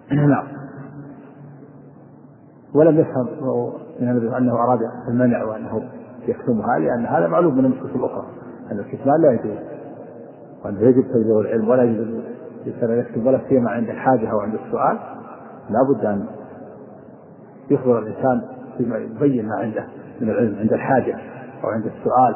نعم. ولم يفهم من النبي أنه أراد المنع وأنه يكتمها، لأن هذا معلوم من النصوص الأخرى أن الكتمان لا يجوز، وأنه يجب تبليغ العلم ولا يجوز يكتب، ولا سيما عند الحاجة أو عند السؤال لا بد أن يخبر الإنسان بما يبين ما عنده من العلم عند الحاجة أو عند السؤال.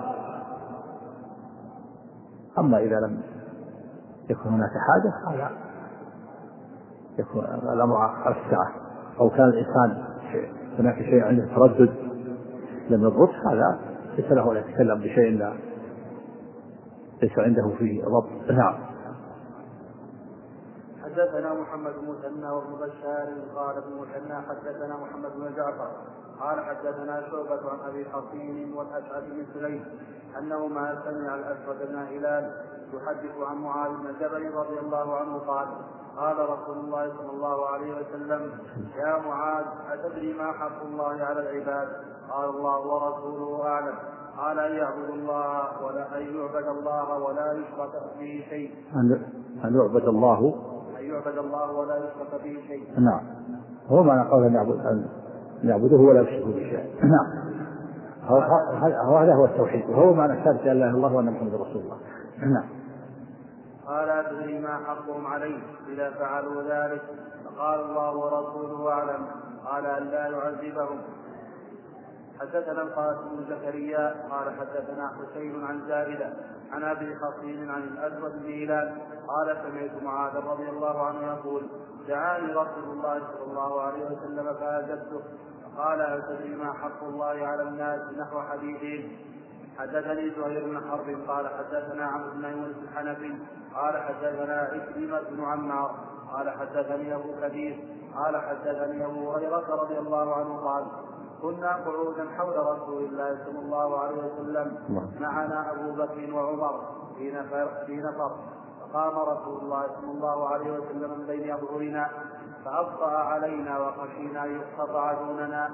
أما إذا لم يكن هناك حاجة هذا يكون الأمر على الساعة، أو كان الإنسان هناك شيء عنده تردد لم يضبط، هذا ليس له أن يتكلم بشيء ليس عنده فيه ضبط. نعم. حدثنا محمد بن مثنى وابن بشار قال ابن مثنى حدثنا محمد بن جعفر قال حدثنا شعبة عن أبي حصين والأسعد بن سليم أنهما سمع الأسود بن هلال يحدث عن معاذ بن جبل رضي الله عنه قال قال رسول الله صلى الله عليه وسلم يا معاذ أتدري ما حق الله على العباد؟ قال الله ورسوله أعلم. قال أن يعبد الله ولا أن يعبد الله ولا يشرك به شيء. أن يعبد الله ولا يشرك به شيء. نعم. هو معنى قول أن يعبده ولا يشرك به شيء. نعم. هذا هو التوحيد، وهو معنى شهادة لا إله إلا الله وأن محمد رسول الله. نعم. قال أدري ما حقهم عليه إذا فعلوا ذلك؟ فقال الله ورسوله أعلم. قال أن لا يعذبهم. حدثنا القاسم بن زكريا قال حدثنا حسين عن زائدة عن أبي حصين عن الأسود بن هلال قال سمعت معاذ رضي الله عنه يقول دعاني رسول الله صلى الله عليه وسلم فأجبته قال هل تدري ما حق الله على الناس نحو حديثهم. حدثني زهير بن حرب قال حدثنا عمرو بن يونس الحنفي قال حدثنا عكرمة بن عمار قال حدثني أبو كثير قال حدثني أبو هريرة رضي الله عنه قال كنا قعودا حول رسول الله صلى الله عليه وسلم معنا أبو بكر وعمر في نفر فقام رسول الله صلى الله عليه وسلم من بين أظهرنا فأبطأ علينا وخشينا يقطع دوننا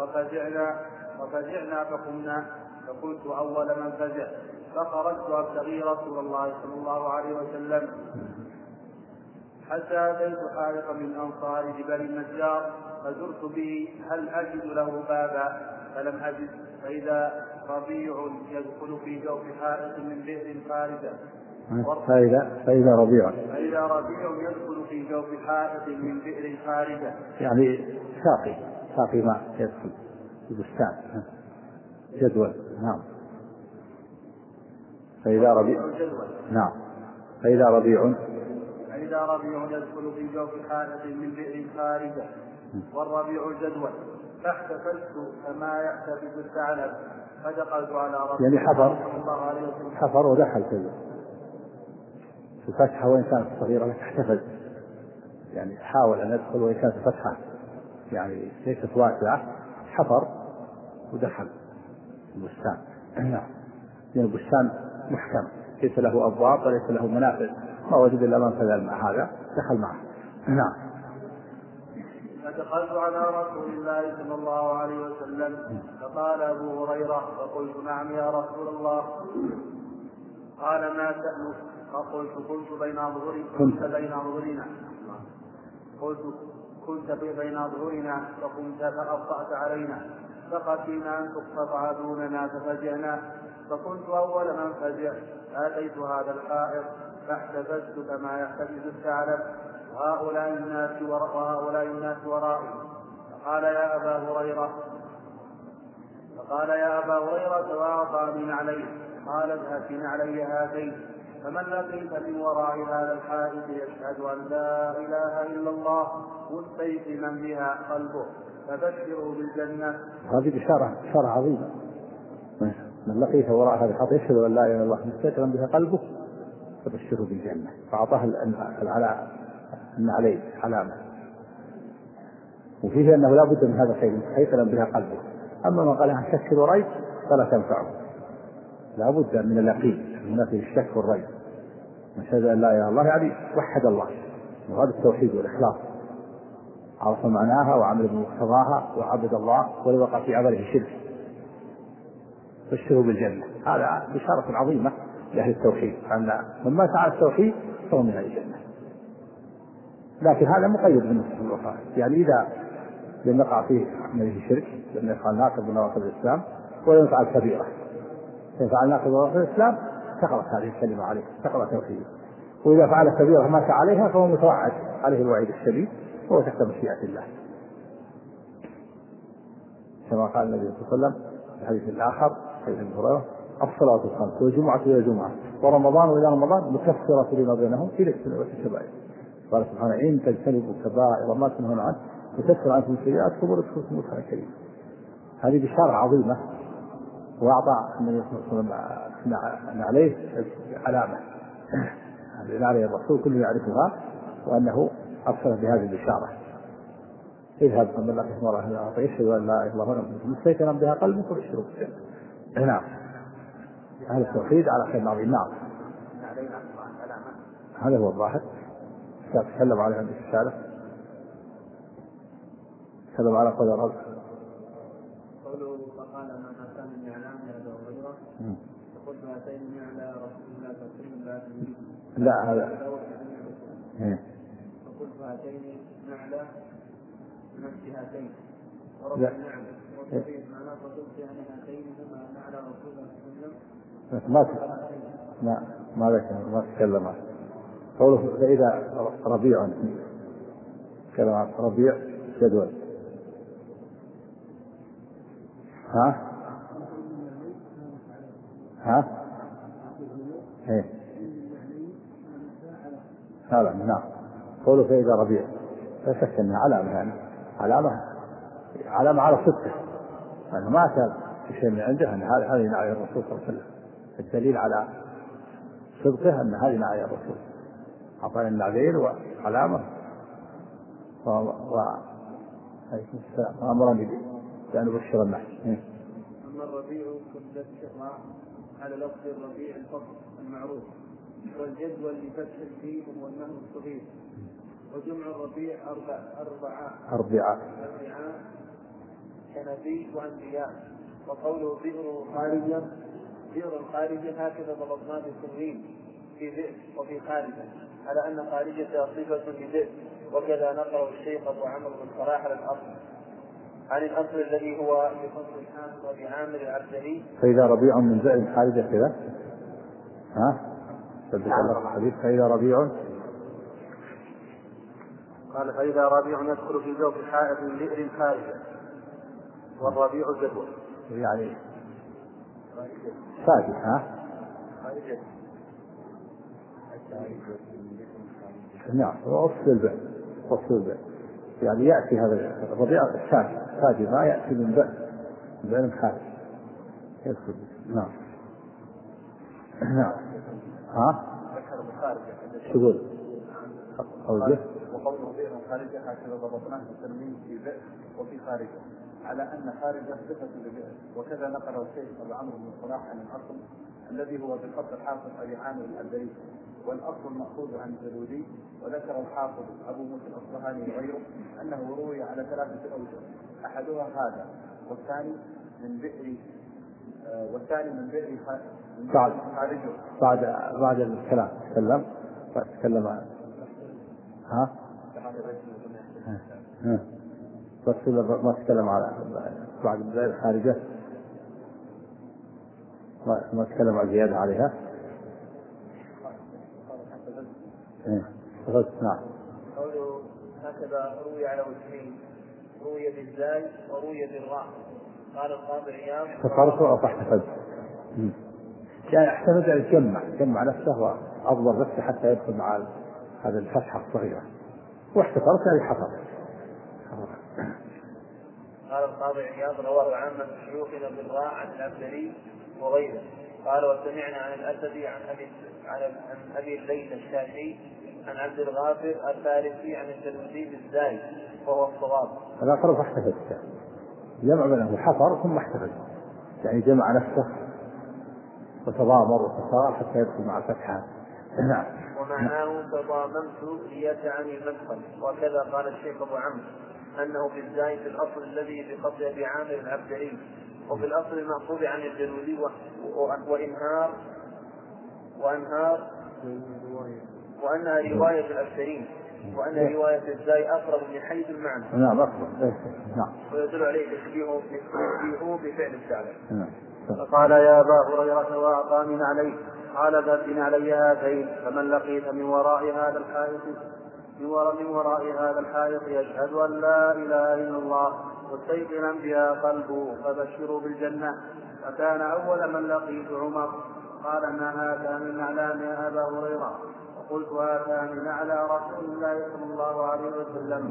وفزعنا فقمنا فقلت أول من فزع فخرجت أبتغي رسول الله صلى الله عليه وسلم حتى أتيت حائطا من أنصار جبل النجار فزرت به هل أجد له بابا فلم أجد فإذا ربيع يدخل في جوف حائط من بئر خارجة. فإذا ربيع يدخل في جوف حائط من بئر خارجة، يعني ساقي ماء يدخل في بستان جدول. نعم. فإذا ربيع نعم. فإذا ربيع يدخل في جوف حائط من بئر خارجة والربيع جدول فاحتفلت كما يحتفظ الثعلب فدخلت على رسول يعني الله عليه وسلم حفر ودخل في الفتحة وإن كانت صغيرة تحتفل، يعني حاول أن يدخل وإن كانت فتحة يعني ليست واسعة حفر ودخل البستان. نعم. لأن البستان محكم ليس له أبواب وليس له منافذ، ما وجد إلا منفذ الماء هذا دخل معه. نعم. فدخلت على رسول الله صلى الله عليه وسلم فقال أبو هريرة فقلت نعم يا رسول الله. قال ما تأنف؟ فقلت كنت بين أظهرنا فقمت فأبطأت علينا فخشينا أن تقطع دوننا ففزعنا فكنت أول من فزع فأتيت هذا الحائط فاحتفزت كما يحتفز الثعلب وهؤلاء الناس ورائي. فقال يا أبا هريرة وأعطاني عليه قال اذهب علي هاتين فمن لقيت من وراء هذا الحائط يشهد أن لا إله إلا الله مستيقنا بها قلبه فبشره بالجنة. هذه بشارة عظيمة، من لقيت وراء هذا الحائط يشهد أن لا إله إلا الله مستيقنا بها قلبه فبشره بالجنة. فأعطاه أن عليه علامة، وفيه أنه لا بد من هذا الشيء مستيقنا بها قلبه. أما من قال عن شك وريب فلا تنفعه، لا بد من اليقين من الشك والريب. من شهد أن لا إله إلا الله يعني وحد الله، وهذا التوحيد والإخلاص، عرف معناها وعمل بمقتضاها وعبد الله ولو وقع في عمله شرك بشره بالجنة. هذا بشارة عظيمة لأهل التوحيد، أن من مات على التوحيد فهو من أهل الجنة. لكن هذا مقيد بالنسبة للوفاة، يعني إذا لم يقع فيه من شرك، لم يفعل ناقض من نواقض الإسلام، ولم يفعل كبيرة، فعل ناقض من نواقض الإسلام سقطت هذه الكلمة عليه، سقط توحيده. وإذا فعل كبيرة مات عليها فهو متوعد عليه الوعيد الشديد، وهو تحت مشيئة الله، كما قال النبي صلى الله عليه وسلم في الحديث الآخر حديث أبي هريرة: الصلاة الخمس والجمعة إلى الجمعة ورمضان إلى رمضان مكفرة لما بينهم في الاجتناب والكبائر. قال سبحانه: إن تجتنبوا كبائر ما تنهون عنه يكفر عنكم السيئات ويدخلكم مدخلا كريما. هذه بشارة عظيمة، وأعطى النبي صلى الله عليه وسلم عليه علامة عليه الرسول كله يعرفها، وأنه أرسل بهذه البشارة: اذهب من الله اسم الله فيشهد أن لا إله إلا هو مستيقنا بها قلبك وبشره بالجنة. نعم، هذا التوحيد على خير عظيم. نعم، هذا هو الظاهر. تكلم عليها الرسالة، تكلم على قول الرب قوله: فقال: ما كان من إعلام هذا وغيره، فقلت: هاتين على رسول الله تقريبا لا تريد. لا هذا فقلت: هاتين نعلى نفس هاتين ورب النعم وكيف معناه. فقلت: يعني هاتين هما نعلى رسول الله صلى الله عليه وسلم. ما تكلم. قوله: فإذا ربيع، كلمة ربيع جدول. هذا نعم. قوله: فإذا ربيع، لا شك أنها علامة، يعني علامة على صدقه، أنه ما كان شيء من عنده، أن هذه نعي الرسول صلى الله عليه وسلم. الدليل على صدقه أن هذه نعي الرسول، أعطانا النعيين وعلامة وأمرني بأن أبشر الناس. أما الربيع كل الشراء على لفظ الربيع الفصل المعروف، والجدول لفتح الجيم والنهر الصغير، وجمع الربيع أربعاء كنبي وأنبياء. وقوله بئر خارجة هكذا ضبطناه بالتنوين في بئر وفي خارجة، على أن خارجة صفة لبئر. وكذا نقرأ الشيخ أبو عمرو بن صلاح عن الأصل الذي هو بفصل الحافظ وبعامر العبدلي. فإذا ربيع من بئر خارجة كذا، فإذا ربيع، قال: فإذا ربيع يدخل في جوف حائط من بئر خارجة، والربيع جدول، يعني خارجة. نعم، وأصل البئر يعني يأتي هذا الربيع الثاني ما يأتي من بئر خارج يدخل. نعم. شغل وقوله بئر خارجة هكذا ضبطناه بالتنوين في بئر وفي خارجة، على أن خارجة صفة لبئر. وكذا نقل الشيخ أبو عمرو بن صلاح عن الأصل الذي هو بالخط الحافظ أبي عامر العبدلي، والأصل المأخوذ عن الجلودي. وذكر الحافظ أبو موسى الأصبهاني وغيره أنه روي على 3 أوجه: أحدها هذا، والثاني من بئر خارجه. بعد الكلام تكلم بس ما تكلم على بعد البئر خارجة، ما تكلم على زيادة عليها. نعم. قوله هكذا روي على وجهين: روي بالزاي وروي بالراء. قال القاضي عياض: اختصرته أو احتفظ، يعني احتفظ جمع نفسه وأضبط نفسه حتى يدخل مع هذا الفتحة الصغيرة، واحتفظت يعني حفظ. قال القاضي عياض: رواه عامة شيوخنا بالراء عن العبدلي وغيره. قال: وسمعنا عن الأسدي عن أبي الليث الشافعي عن عبد الغافر الفارسي عن الجلودي بالزاي، وهو الصواب. هذا قرب احتفظ، جمع بينه حفر ثم احتفظ، يعني جمع نفسه وتضامر وتصار حتى يدخل مع الفتحة. نعم. ومعناه تضاممت ليتعني المدخل. وكذا قال الشيخ أبو عمرو أنه بالزاي في الأصل الذي بقصد أبي عامر العبدلي، وفي الأصل المأخوذ عن الجلودي وأنهار وأنها رواية الأكثرين. وأن رواية الزاي أقرب من حيث المعنى. نعم أقرب. نعم. ويدل عليه تشبيهه بفعل الثعلب. فقال يا أبا هريرة وأعطاني نعليه قال بابن علي هاتين فمن لقيت من وراء هذا الحائط يشهد أن لا إله إلا الله مستيقنا بها قلبه فبشروا بالجنة. فكان أول من لقيت عمر قال ما هاتان نعلان يا أبا هريرة؟ وقلت هاتان نعلى رسول الله صلى الله عليه وسلم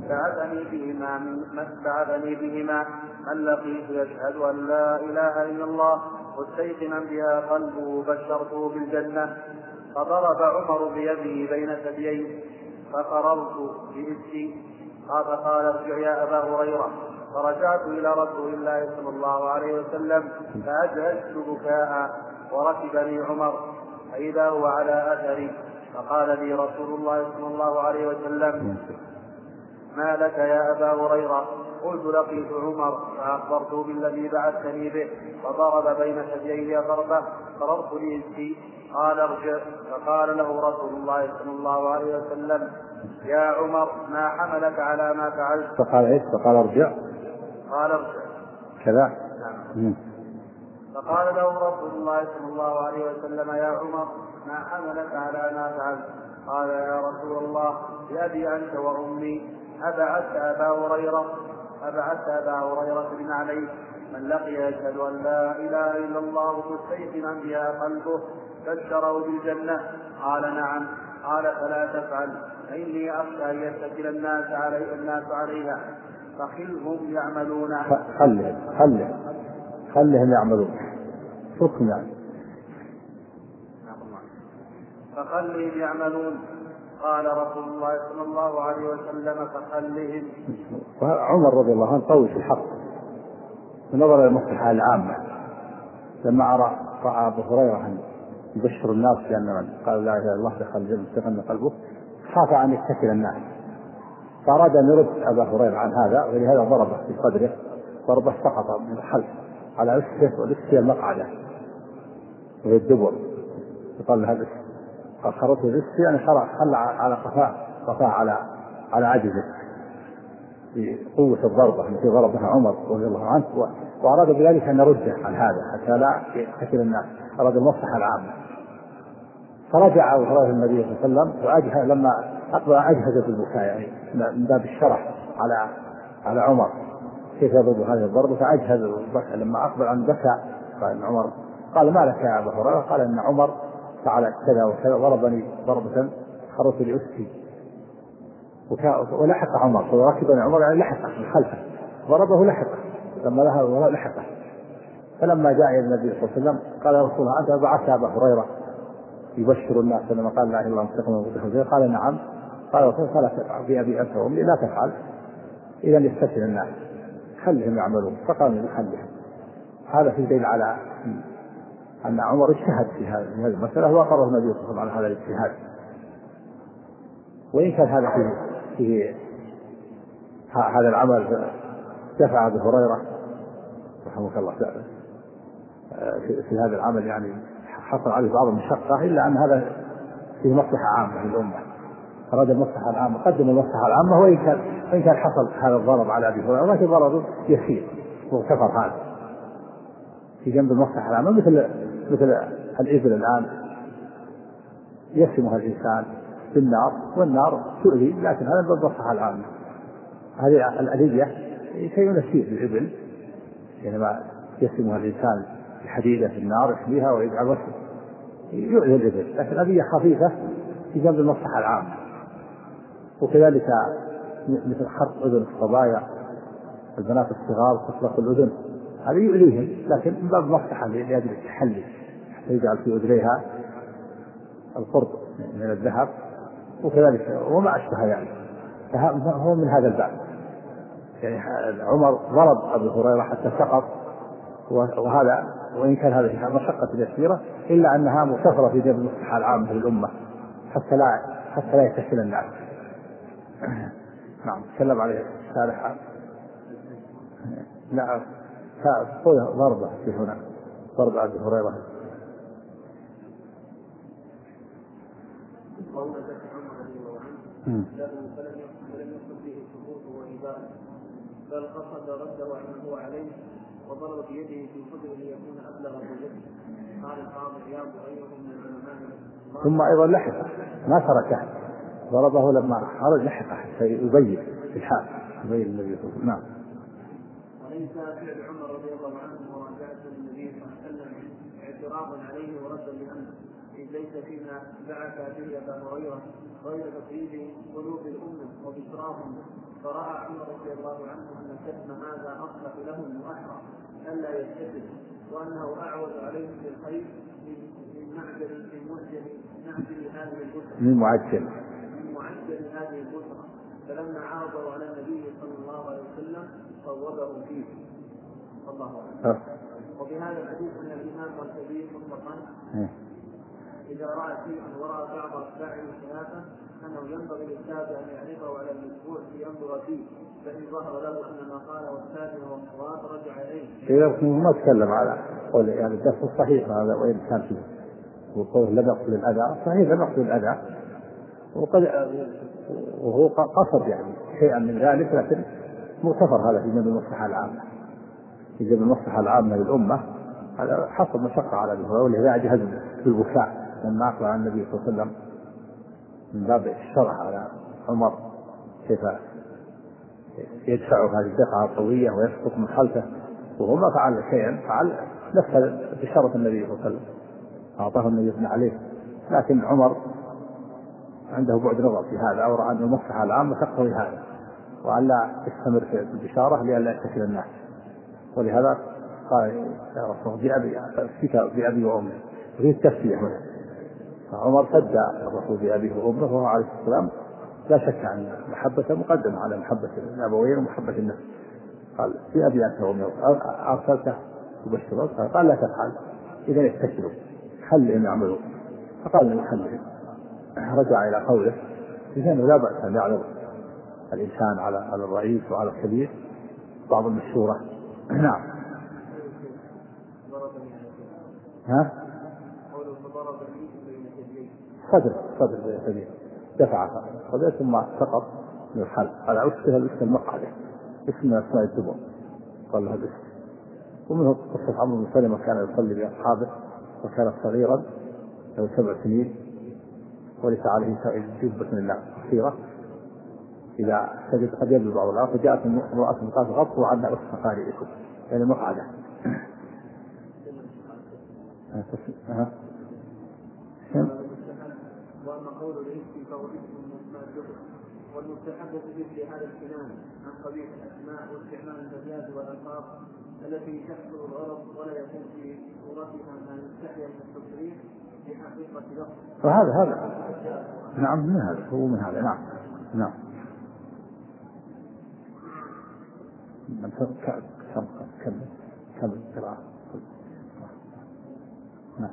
بعثني بهما من لقيت يشهد أن لا إله إلا الله مستيقنا بها قلبه بشرته بالجنة. فضرب عمر بيده بين ثدييه فقررت بإسي فقال ارجع يا أبا هريرة. فرجعت إلى رسول الله صلى الله عليه وسلم فأجهزت بكاء وركبني عمر فإذا هو على أثري فقال لي رسول الله صلى الله عليه وسلم ما لك يا أبا هريرة؟ قلت لقيت عمر فأخبرته بالذي بعثتني به فضرب بين ثدييه ضربة قررت لإسي قال ارجع. فقال له رسول الله صلى الله عليه وسلم يا عمر ما حملك على ما فعلت؟ فقال ايش؟ فقال ارجع. قال ارجع كذا. نعم. فقال له رسول الله صلى الله عليه وسلم يا عمر ما حملك على ما فعلت؟ قال يا رسول الله بأبي أنت وأمي أبعثت أبا هريرة بن عليه من لقي يشهد أن لا إله إلا الله مستيقنا بها قلبه بشره بالجنة؟ قال نعم. قال فلا تفعل فإني أخشى أن يتكل الناس عليها فخلهم يعملون. خلهم يعملون. حكم يعني. فخلهم يعملون. قال رسول الله صلى الله عليه وسلم فخلهم. عمر رضي الله عنه قوي في الحق ونظر إلى المصلحة العامة لما رأى أبو هريرة أن يبشر الناس بأن من قال لا إله إلا الله دخل الجنة مستقل قلبه خاف أن يتكل الناس فأراد أن يرد أبا هريرة عن هذا ولهذا ضربه في صدره ضربه سقط من الخلف على أسفه والأسفه المقعدة وهي الدبر يقال هذا خرطه الأسفه يعني خلع على قفاه على عجزه بقوة الضربة التي ضربها عمر رضي الله عنه وأراد بذلك أن يرده عن هذا حتى لا يتكل الناس أراد المصلحة العامة. فرجع أبو هريرة النبي صلى الله عليه وسلم وأجهز لما أقبل أجهز بالبكاء يعني من باب الشرح على عمر كيف يضرب هذه الضربة فأجهز البكاء لما أقبل عن بكى قال عمر قال ما لك يا أبو هريرة؟ قال إن عمر فعل كذا وكذا ضربني ضربة خرط لأسفي ولحق عمر فركبني عمر يعني لحقه من خلفه ضربه لحقه لما ذهب لحقه. فلما جاء إلى النبي صلى الله عليه وسلم قال يا رسول الله أنت بعثت أبا هريرة يبشر الناس لما قال لا إله إلا الله مستقيم قال نعم. قال رسول فلا تفعل بأبي أنت وأمي لا تفعل إذا يستسهل الناس خلهم يعملون. فقال خلهم. هذا في دليل على أن عمر اجتهد في هذه المسألة وأقره النبي صلى الله عليه وسلم على هذا الاجتهاد وإن كان هذا فيه هذا العمل دفع أبي هريرة رحمه الله تعالى في هذا العمل يعني حصل عليه بعض المشقة إلا أن هذا فيه مصلحة عامة للأمة. أراد المصلحة العامة قدم المصلحة العامة وإن كان حصل هذا الضرب على أبي هريرة ولكن ضرب يسير واغتفر هذا في جنب المصلحة العامة مثل الإبل الآن يسمها الإنسان بالنار والنار تؤذي لكن هذا بالمصلحة العامة. هذه الأذية شيء يسير للإبل حينما يسمها الإنسان بحديدة في النار يحميها ويجعل وسط يؤذي الإبل لكن أذية خفيفة في جنب المصلحة العامة. وكذلك مثل خرق أذن الصبايا البنات الصغار تطلق الأذن هذا يؤذيهم لكن من باب مصلحة لأجل التحلي يجعل في أذنيها القرط من الذهب وكذلك وما أشبه يعني فهو من هذا الباب. يعني عمر ضرب أبي هريرة حتى سقط وهذا وإن كان هذا مشقة يسيرة إلا أنها مغتفرة في جانب المصلحة العامة للأمة حتى لا يتكل الناس. نعم تكلم عليه الشارح. نعم ضربة في هنا ضرب أبي هريرة. له فلم يقصد به سقوطه وإباءه، بل قصد رده عما هو عليه وضرب بيده في صدره ليكون أبلغ بجده. قال القاضي عياض وغيره من العلماء. ثم أيضا لحقه ما تركه، ضربه لما خرج لحقه حتى يبين في الحال، يبين النبي صلى الله عليه وسلم. نعم. وليس فعل عمر رضي الله عنه مراجعة للنبي صلى الله عليه وسلم اعتراضا عليه وردا لأمره، إذ ليس فيما بعث به أبا هريرة غير تطيب قلوب الأمة وبشراهم، فرأى عمر رضي الله عنه أن كتم هذا أصلح لهم وأحرى ألا يستكبر، وأنه أعوذ عليهم بالخير من معجل هذه البشرى من معجل هذه البشرى. فلما عرضوا على النبي صلى الله عليه وسلم صوبه فيه. الله أعلم. وبهذا الحديث أن الإمام والكبير مطلقا إذا رأى شيئا ورأى بعض أتباعه خلافه أنه ينبغي للتابع أن يعرضه على المتبوع لينظر فيه، فإن ظهر له أن ما قاله والتابع والصواب رجع إليه. إذا ما تكلم على قول يعني الدرس الصحيح هذا وين كان فيه وقول لم يقصد الأذى، صحيح لم يقصد الأذى وهو قصد يعني شيئا من ذلك، لكن مغتفر هذا في جنب المصلحة العامة، في جنب المصلحة العامة للأمة. هذا حصل مشقة على ابن هريرة، ولهذا جهز بالبكاء لما أقبل على النبي صلى الله عليه وسلم من باب الشرع على عمر كيف يدفع هذه الدفعة القوية ويسقط من خلفه، وهو ما فعل شيئا، فعل نفس بشرة النبي صلى الله عليه وسلم أعطاه النبي يثنى عليه، لكن عمر عنده بعد نظر في هذا، أو رأى أن المصلحة العامة تقتضي هذا وأن لا يستمر في البشارة لئلا يتكل الناس. ولهذا قال يا رسول الله بأبي وأمي، وفيه التسلية هنا. فعمر صدى الرسول بأبيه وأمه وهو عليه السلام لا شك أن محبته مقدمة على محبة الأبوين ومحبة النفس. قال بأبي أنت وأمي أرسلته يبشرك، قال لا تفعل إذا يستكبروا خلهم يعملوا، فقال له خلهم. رجع إلى قوله إذن لا بأس أن يعرض الإنسان على الرئيس وعلى الكبير بعض المشورة. نعم. صدر الكبير دفع صدر ثم سقط من الحلق، على عسكها الاسم المقعدة، اسم من أسماء الدبر قال لها الاسم. ومنه قصة عمرو بن سلمة كان يصلي بأصحابه وكان صغيرا له 7 سنين وليس عليه جبة من الله كثيرة، إذا سجد قد يبلغ بعض الأرض، فجاءت امرأة قالت غطوا عنا أسف قارئكم، يعني مقعدة. وأما قول الاسم فهو اسم من أسماء الدبر، والمستحب في مثل هذا الكلام عن قبيح الأسماء واستعمال الأبيات والألفاظ التي تحصل الغرض ولا يكون في صورتها ما يستحيا من التصريح في حقيقة لفظ. فهذا نعم من هذا هو من هذا. نعم نعم. كم قراءة. نعم.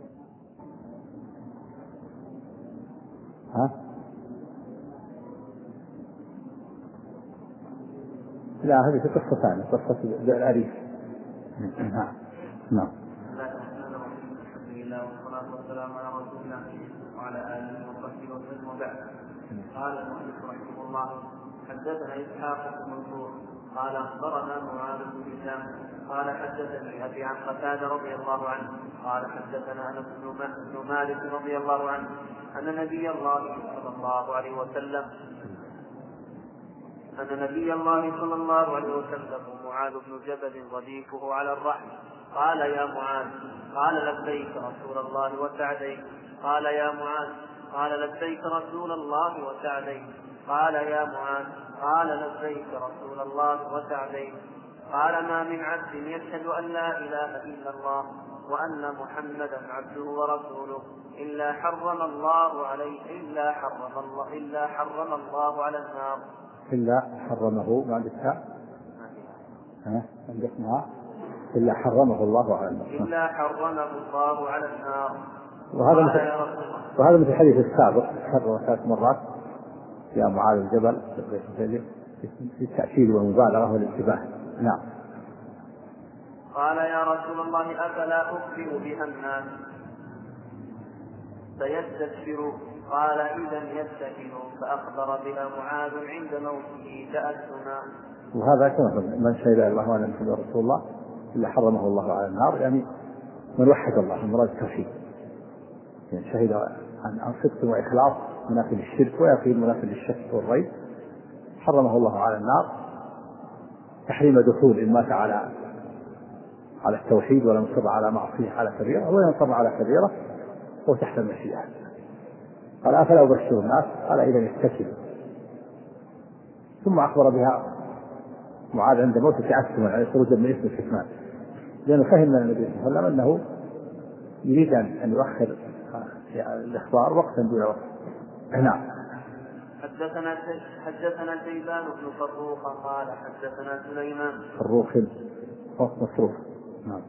لا هذه قصة ثانية، قصة الأريف. نعم نعم. الحمد لله والصلاة والسلام على رسول الله وعلى آله وصحبه وسلم وبعد. قال المؤلف رحمه الله حدثنا إسحاق بن منصور قال أخبرنا معاذ بن هشام قال حدثني أبي عن قتادة رضي الله عنه قال حدثنا أنس بن مالك رضي الله عنه أن نبي الله صلى الله عليه وسلم ومعاذ بن جبل رديفه على الرحل قال يا معاذ قال لبيك رسول الله وسعديك قال يا معاذ قال لبيك رسول الله وسعديك قال يا معاذ قال لبيك رسول الله وسعديك قال ما من عبد يشهد أن لا إله إلا الله وأن محمدا عبده ورسوله إلا حرم الله على النار. إلا حرمه ما عندك إلا حرمه الله على النار. وهذا مثل الحديث السابق كرر 3 مرات يا معاذ الجبل في التأكيد والمبالغة والانتباه. نعم. قال يا رسول الله أفلا أخبر بها الناس فيستكبروا قال إذا يتكل. فأخبر بها معاذ عند موته تأثما. وهذا كما من شهد الله وأن محمدا رسول الله إلا حرمه الله على النار، يعني من وحد الله مراد التوحيد، يعني شهد عن صدق وإخلاص منافي للشرك ويقين منافي للشك والريب، حرمه الله على النار تحريم دخول إن مات على التوحيد ولم يصر على معصية على كبيرة، ولم يصر على كبيرة هو تحت المشيئة. قال أفلا أبشر الناس؟ قال إذا يستكبر. ثم أخبر بها معاذ عند موته تعسما على خروجا من اسم الكتمان، لأنه فهم من النبي صلى الله عليه وسلم أنه يريد أن يؤخر الإخبار وقتا دون وقت. نعم. حدثنا شيبان بن فروخ قال حدثنا سليمان فروخ مصروف. نعم.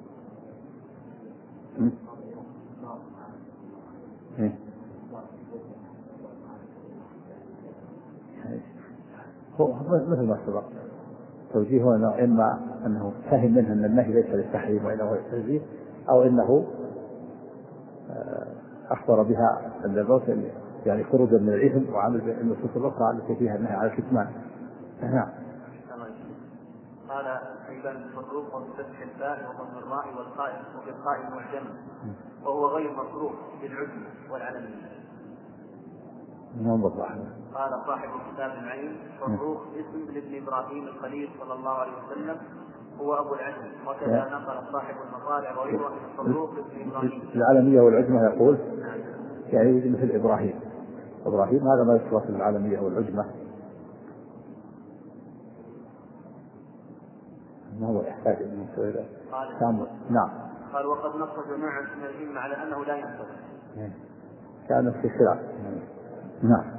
هو مثل ما سبق توجيهه أنه إما أنه فهم منه أن النهي ليس للتحريم وإنه للتنزيه، أو إنه أخبر بها الموت يعني خروجا من الإثم وعمل بالنصوص الأخرى التي فيها النهي على الكتمان. نعم. قال أيضا المفروق وبفتح الباء وضم الراء والقاء وبالقاء المعجم، وهو غير مفروق بالعجم والعلمية. قال صاحب كتاب العين فروخ اسم لابن إبراهيم الخليل صلى الله عليه وسلم هو أبو العجم، وكذا نقل صاحب المطالع وغيره من فروخ ابن إبراهيم. العالمية والعجمة يقول يعني مثل إبراهيم هذا ما يصرف العالمية والعجمة، ما هو يحتاج أن يسوي. نعم. قال وقد نص جماعة من العلم على أنه لا ينطبق، كان في خلاف. نعم.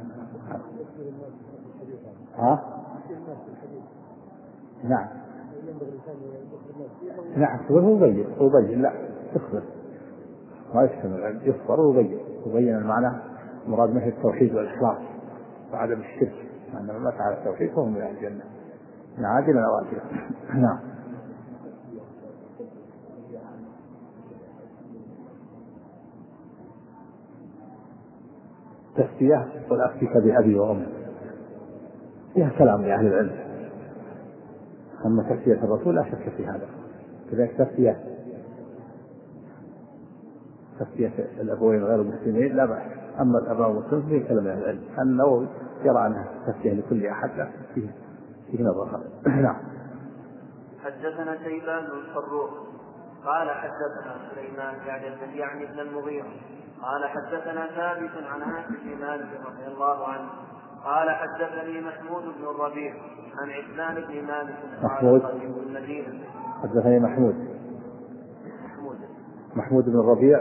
نعم. نعم. هو يبين لا تخبر ما يشتمل يصبر ويبين المعنى مراد منه التوحيد والإخلاص وعدم الشرك، عندما مات على التوحيد فهم من أهل الجنة عاجلا أو آجلا. نعم. تسفية والأفتك بأبي وأمي فيها كلام لأهل العلم، أما تسفية الرسول لا شك في هذا، كذلك تسفية الأبوين غير المسلمين لا بأس، أما الأباء والمسلمين فيه كلام أهل العلم. النووي يرى أنها تسفية لكل أحد لا فيه نظر. نعم. حدثنا شيبان بن فروخ قال حدثنا سليمان يعني ابن المغيرة قال حدثنا ثابت عن انس بن مالك رضي الله عنه قال حدثني محمود بن الربيع عن عثمان بن مالك قال قدمت المدينة. حدثني محمود بن الربيع.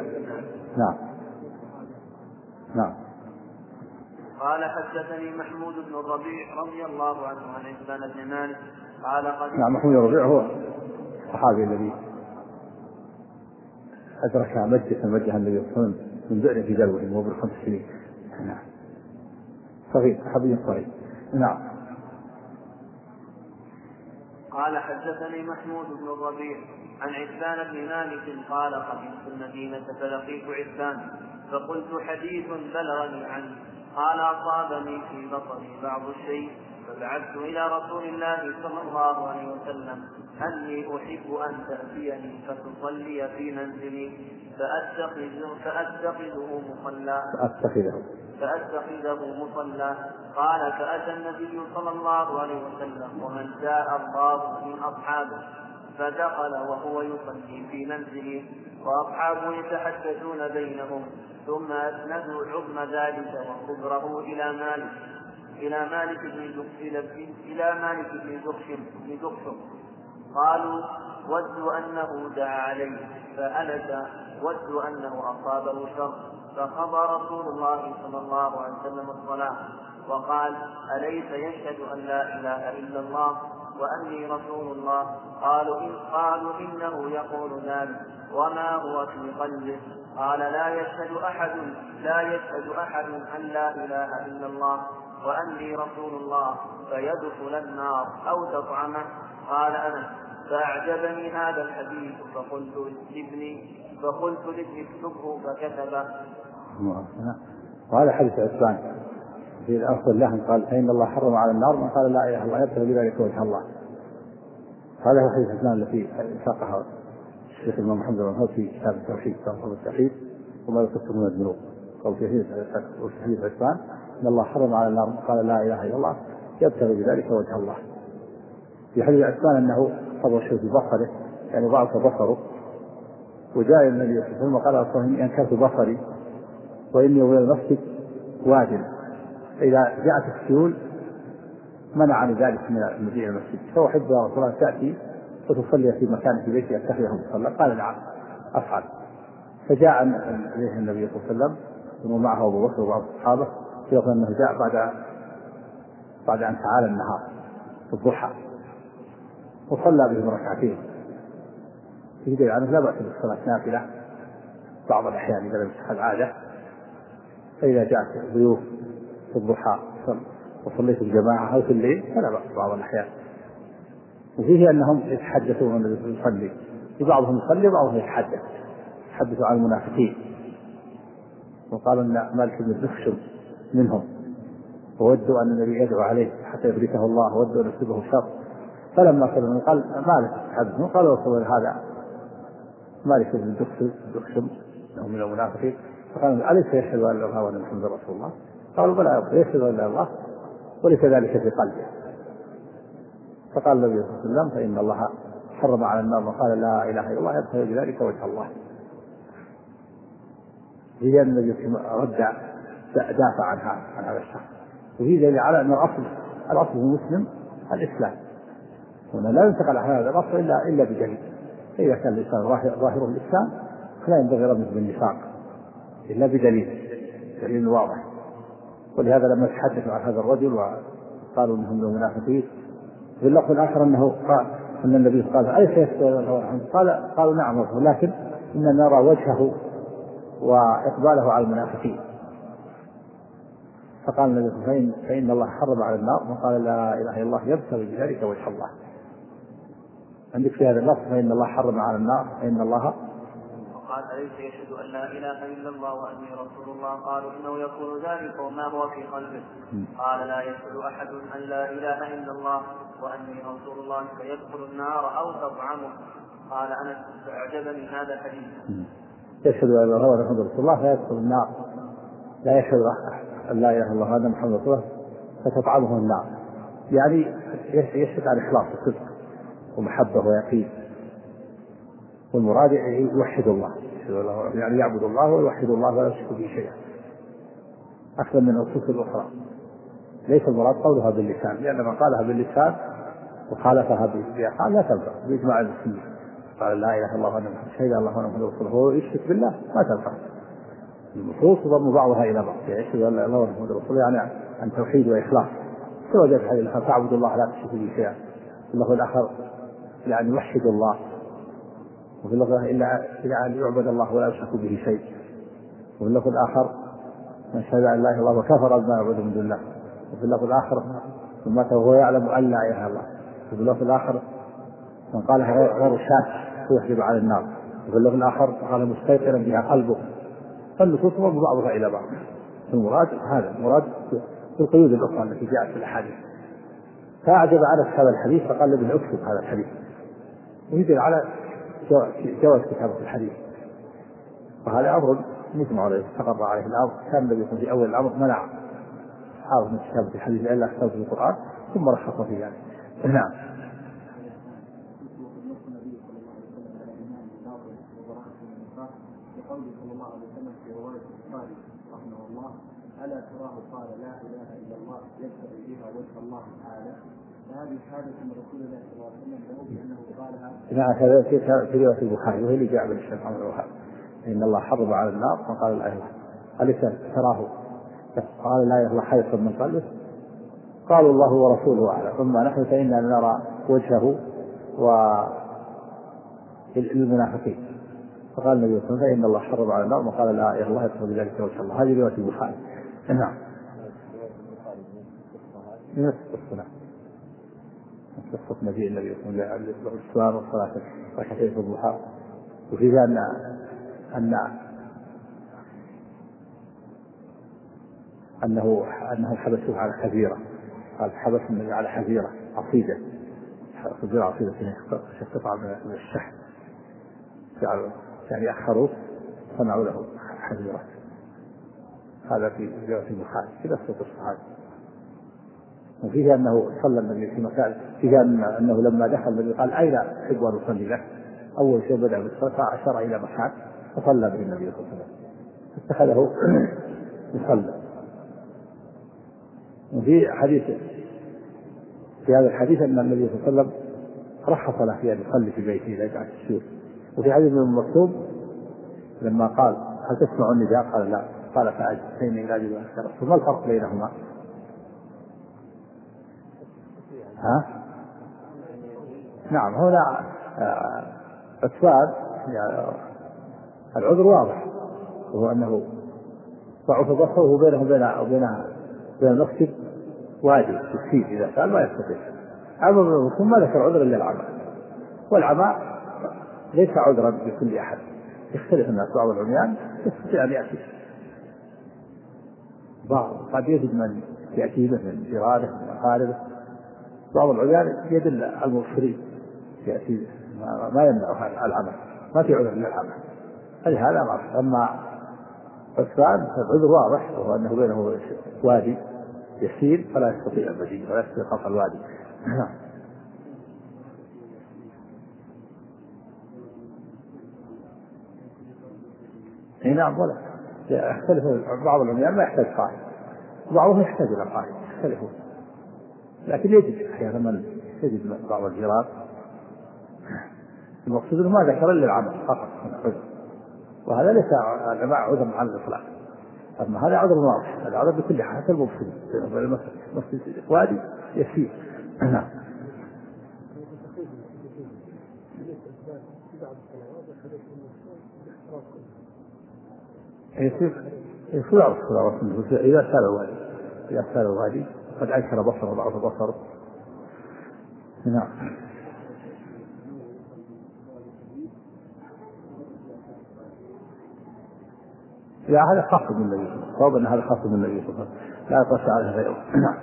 نعم. قال حدثني محمود بن الربيع رضي الله عنه عن عثمان بن مالك قال قدمت. نعم. محمود بن الربيع هو الصحابي الذي أدرك مجة النبي صلى الله عليه وسلم من بئر في دلوه وهو ب5 سنين. نعم. صغير صحابي صغير. نعم. قال حدثني محمود بن الربيع عن عثمان بن مالك قال قدمت المدينة فلقيت عثمان فقلت حديث بلغني عنه قال أصابني في بطني بعض الشيء فبعثت إلى رسول الله صلى الله عليه وسلم أني أحب أن تأتيني فتصلي في منزلي فأتخذه مصلى. قال فأتى النبي صلى الله عليه وسلم ومن شاء الله من أصحابه فدخل وهو يصلي في منزله وأصحابه يتحدثون بينهم ثم أسندوا عظم ذلك وكبره إلى مالك بن دخشم قالوا ودوا أنه دعا عليه فألت ودوا أنه أصابه شر فقضى رسول الله صلى الله عليه وسلم الصلاة وقال أليس يشهد أن لا إله إلا الله وأني رسول الله؟ قالوا إنه يقول ذلك وما هو في قلبه؟ قال لا يشهد أحد أن لا إله إلا الله وأني رسول الله فيدخل النار أو تطعمه. قال أنس فأعجبني هذا الحديث فقلت لابني اكتبه فكتبه. وهذا حديث عثمان في الأفضل له قال فإن الله حرم على النار من قال لا إله إلا الله يبتغي بذلك وجه الله. هذا هو حديث عثمان الذي ساقه الشيخ الإمام محمد بن هود في كتاب التوحيد التوحيد وما يكفر من الذنوب. قال في حديث عثمان إن الله حرم على النار من قال لا إله إلا الله يبتغي بذلك وجه الله. في حديث عثمان أنه صبر شيء في بصره يعني ضعف بصره وجاء النبي صلى الله عليه وسلم وقال إني أنكرت بصري وإني أولى المسجد واد إذا جاءت السيول منعني ذلك من المجيء إلى المسجد فأحب يا رسول الله تأتي وتصلي في مكان في بيتي أتخذه مصلى قال نعم أفعل. فجاء إليه النبي صلى الله عليه وسلم ومعه أبو بكر وبعض الصحابة في وقت أنه جاء بعد أن تعالى النهار في الضحى وصلى بهم ركعتين يدل عنه لا بأس بالصلاة نافلة بعض الأحيان إذا لم تكن عادة. فإذا جاءت ضيوف في الضحى وصليت الجماعة أو في الليل فلا بأس بعض الأحيان. وفيه أنهم يتحدثون الذي يصلي في بعضهم يصلي وبعضهم يتحدثوا عن المنافقين وقال أن مالك بن الدخشم منهم وودوا أن النبي يدعو عليه حتى يبركه الله وودوا أن يصيبه شر فلما سلم قال مالك تحدثون قال رسول هذا مالك بن الدخشم انه من المنافقين فقال أليس يشهد أن لا إله وأن محمدا رسول الله؟ قالوا بلى يشهد أن لا الله وليس ذلك في قلبه. فقال النبي صلى الله عليه وسلم فإن الله حرم على النار وقال لا إله إلا الله يبتغي بذلك وجه الله. هي النبي رد دافع عن هذا الشخص. وفي دليل على أن الأصل في المسلم الإسلام هنا لا ينتقل على هذا الأصل إلا بدليل. فإذا كان الإنسان ظاهره الإسلام فلا ينبغي رمزه بالنفاق إلا دليل واضح. ولهذا لما تحدثوا عن هذا الرجل وقالوا انهم من المنافقين في اللفظ الآخر أنه قال أن النبي قال أليس يستوي قالوا نعم ولكن إننا نرى وجهه وإقباله على المنافقين. فقال النبي فإن الله حرم على النار وقال لا إله إلا الله يبتغي بذلك وجه الله. عندك في هذا اللفظ فإن الله حرم على النار فإن الله قال أليس يشهد أن لا إله إلا الله وأني رسول الله؟ قالوا إنه يقول ذلك وما هو في قلبه. قال لا يشهد أحد أن لا إله إلا الله وأني رسول الله فيدخل النار أو تطعمه. قال أنس فأعجبني هذا الحديث. يشهد أن لا إله إلا الله رسول الله فيدخل النار لا يشهد أن لا إله إلا الله وأن محمد رسول الله فتطعمه النار يعني يشهد عن إخلاص وصدق ومحبة ويقين. والمراد يوحد الله يعني يعبد الله ويوحد الله ولا يشرك به شيئا أكثر من النصوص الأخرى. ليس المراد قولها باللسان لأن من قالها باللسان وخالفها بالأفعال لا تنفع بإجماع المسلمين. قال لا إله إلا الله وأن محمد شهد الله وأن محمد رسول الله وهو يشرك بالله ما تنفع. النصوص تضم بعضها إلى بعض يعني يشهد أن لا إله إلا الله وأن محمد رسول الله يعني عن توحيد وإخلاص. سواء جاء في حديث تعبد الله لا تشرك به شيئا. اللفظ الآخر يعني يوحد الله وفي اللفظ إلا أن يعبد الله ولا يشرك به شيء. وفي اللفظ الآخر من شهد أن لا إله إلا الله وكفر بما يعبد من دون الله. وفي اللفظ الآخر من مات وهو يعلم أن لا إله إلا الله. وفي اللفظ الآخر من قالها غير شاك فيحجب على النار. وفي اللفظ الآخر قال مستيقنا بها قلبه. فالنصوص تضم بعضها إلى بعض. المراد هذا المراد في القيود الأخرى التي جاءت في الأحاديث. فأعجب أنس هذا الحديث فقال ابن أكتب هذا الحديث ويدل على جواز كتابة الحديث. وهذا أمر مجمع عليه استقر عليه الأمر. كان الذي يكون في أول الأمر منع أصحابه من كتابة الحديث إلا كتابة القرآن ثم رخص في ذلك. نعم. لقوله صلى الله عليه وسلم في رواية البخاري رحمه الله ألا تراه قال لا إله إلا الله يبتغي بها وجه الله تعالى. فهذه شهادة من رسول الله صلى الله عليه وسلم له بأنه قالها. نعم هذا في رواية البخاري وهي اللي جاء بالشيخ محمد الوهاب إن الله حرم على النار فقال لا إله إلا الله. أليس تراه قال لا إله إلا الله حيث من قلبه قالوا الله ورسوله أعلم ثم نحن فإننا نرى وجهه للمنافقين. فقال النبي صلى الله عليه وسلم إن الله حرم على النار وقال لا إله إلا الله يدخل بذلك وجه الله. هذه رواية البخاري. نعم. نفس الصلاة قصة نبي النبي صلى الله عليه وسلم الصلاة والصلاة ركعتين في الضحى. وفيها أن أنهم حبسوه على حزيرة، قال حبس النبي على حزيرة عصيدة، حزيرة عصيدة فيها قطعة من الشحم، يعني أخروه صنعوا له حزيرة. هذا في رواية البخاري في نفس القصة. وفيه أنه صلى النبي في مكان، فيه أنه لما دخل النبي قال أين أحب أن أصلي لك؟ أول شيء بدأ بالصلاة أشار إلى مكان فصلى به النبي صلى الله عليه وسلم، اتخذه يصلى. وفي حديث في هذا الحديث أن النبي صلى الله عليه وسلم رخص له في أن يصلي في بيته لا يجعل السجود. وفي حديث ابن مسعود لما قال هل تسمع النداء؟ قال لا، قال فأجب فإني لا أجد أكثر. فما الفرق بينهما؟ نعم هنا أسباب العذر واضح، وهو أنه ضعف بصره بين المسجد وادي السيد إذا كان ما يستطيع. أما ثم ما ذكر عذر إلا العمى، والعمى ليس عذرا لكل أحد، يختلف الناس، بعض العميان يستطيع أن يأتي، بعض قد يجد من يأتي من جيرانه من أقاربه، بعض العميان يدل على المبصرين يأتي ما يمنع العمى، ما في عذر إلا العمى، هذا ما. أما عثمان العذر واضح، وهو أنه بينه وادي يسير فلا يستطيع المجيء ولا يستطيع قطع الوادي. نعم ولا يختلف، بعض العميان ما يحتاج قائد، وبعضهم يحتاج إلى قائد، يختلفون، لكن يجد أحيانا من يجد بعض الجيران. المقصود أنه ما ذكر إلا العمل فقط من عذر، وهذا ليس عذر على الإطلاق. أما هذا عذر واضح، هذا عذر بكل حال، المفسد مسجد وادي يسير. يصير على الصلاة إذا سال الوادي قد أنكر بصره وضعف بصره. نعم. لا هذا خاص بالنبي، صواب أن هذا خاص بالنبي صلى الله عليه وسلم، لا يقص على غيره.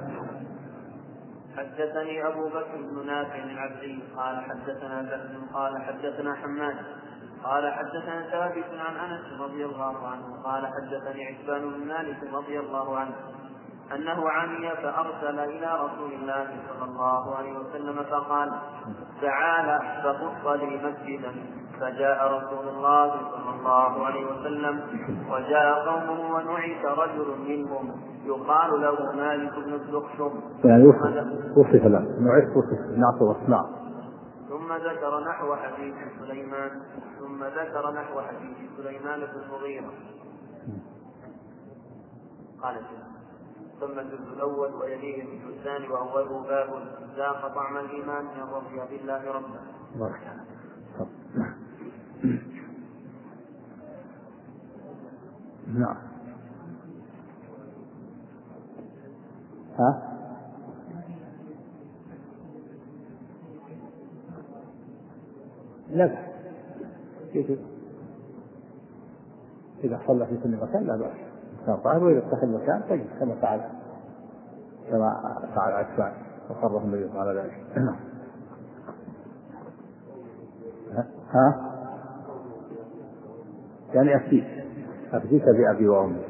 حدثني أبو بكر بن نافع العبدي قال حدثنا زهد قال حدثنا حماد قال حدثنا ثابت عن أنس رضي الله عنه قال حدثني عتبان بن مالك رضي الله عنه أنه عمي فأرسل إلى رسول الله صلى الله عليه وسلم فقال تعالى فقص لي مسجدا، فجاء رسول الله صلى الله عليه وسلم وجاء قومه ونعت رجل منهم يقال له مالك بن الدخشم، يعني وصف له نعت وصف نعت واصنع. ثم ذكر نحو حديث سليمان بن المغيرة. قال ثم الجزء الأول ويليه الجزء الثاني وأوله باب ذاق طعم الإيمان من رضي بالله ربا. نعم. لا إذا صلى في كل مكان لا بأس، كان طاهر، وإذا اتخذ مكان طيب كما فعل عثمان وقرره النبي على ذلك. يعني أفتيك بأبي وأمي،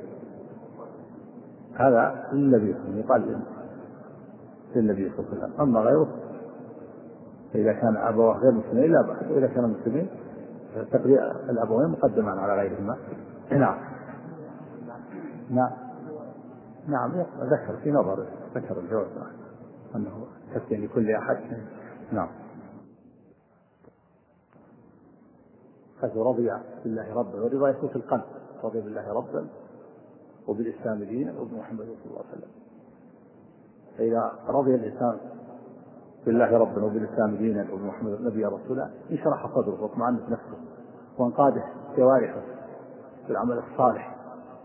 هذا للنبي يقال للنبي صلى الله عليه وسلم. أما غيره فإذا كان أبواه غير مسلمين لا بأس، وإذا كان مسلمين تقديم الأبوين مقدما على غيرهما. نعم. نعم ذكر في نظر ذكر الجواب أنه تسليم لكل أحد. نعم. قد رضي بالله ربا، والرضا يكون في القلب، رضي بالله ربا وبالإسلام دينا وبمحمد صلى الله عليه وسلم. فإذا رضي الإنسان بالله ربا وبالإسلام دينا وبمحمد نبيا رسولا انشرح صدره واطمأنت نفسه وانقاده جوارحه بالعمل الصالح.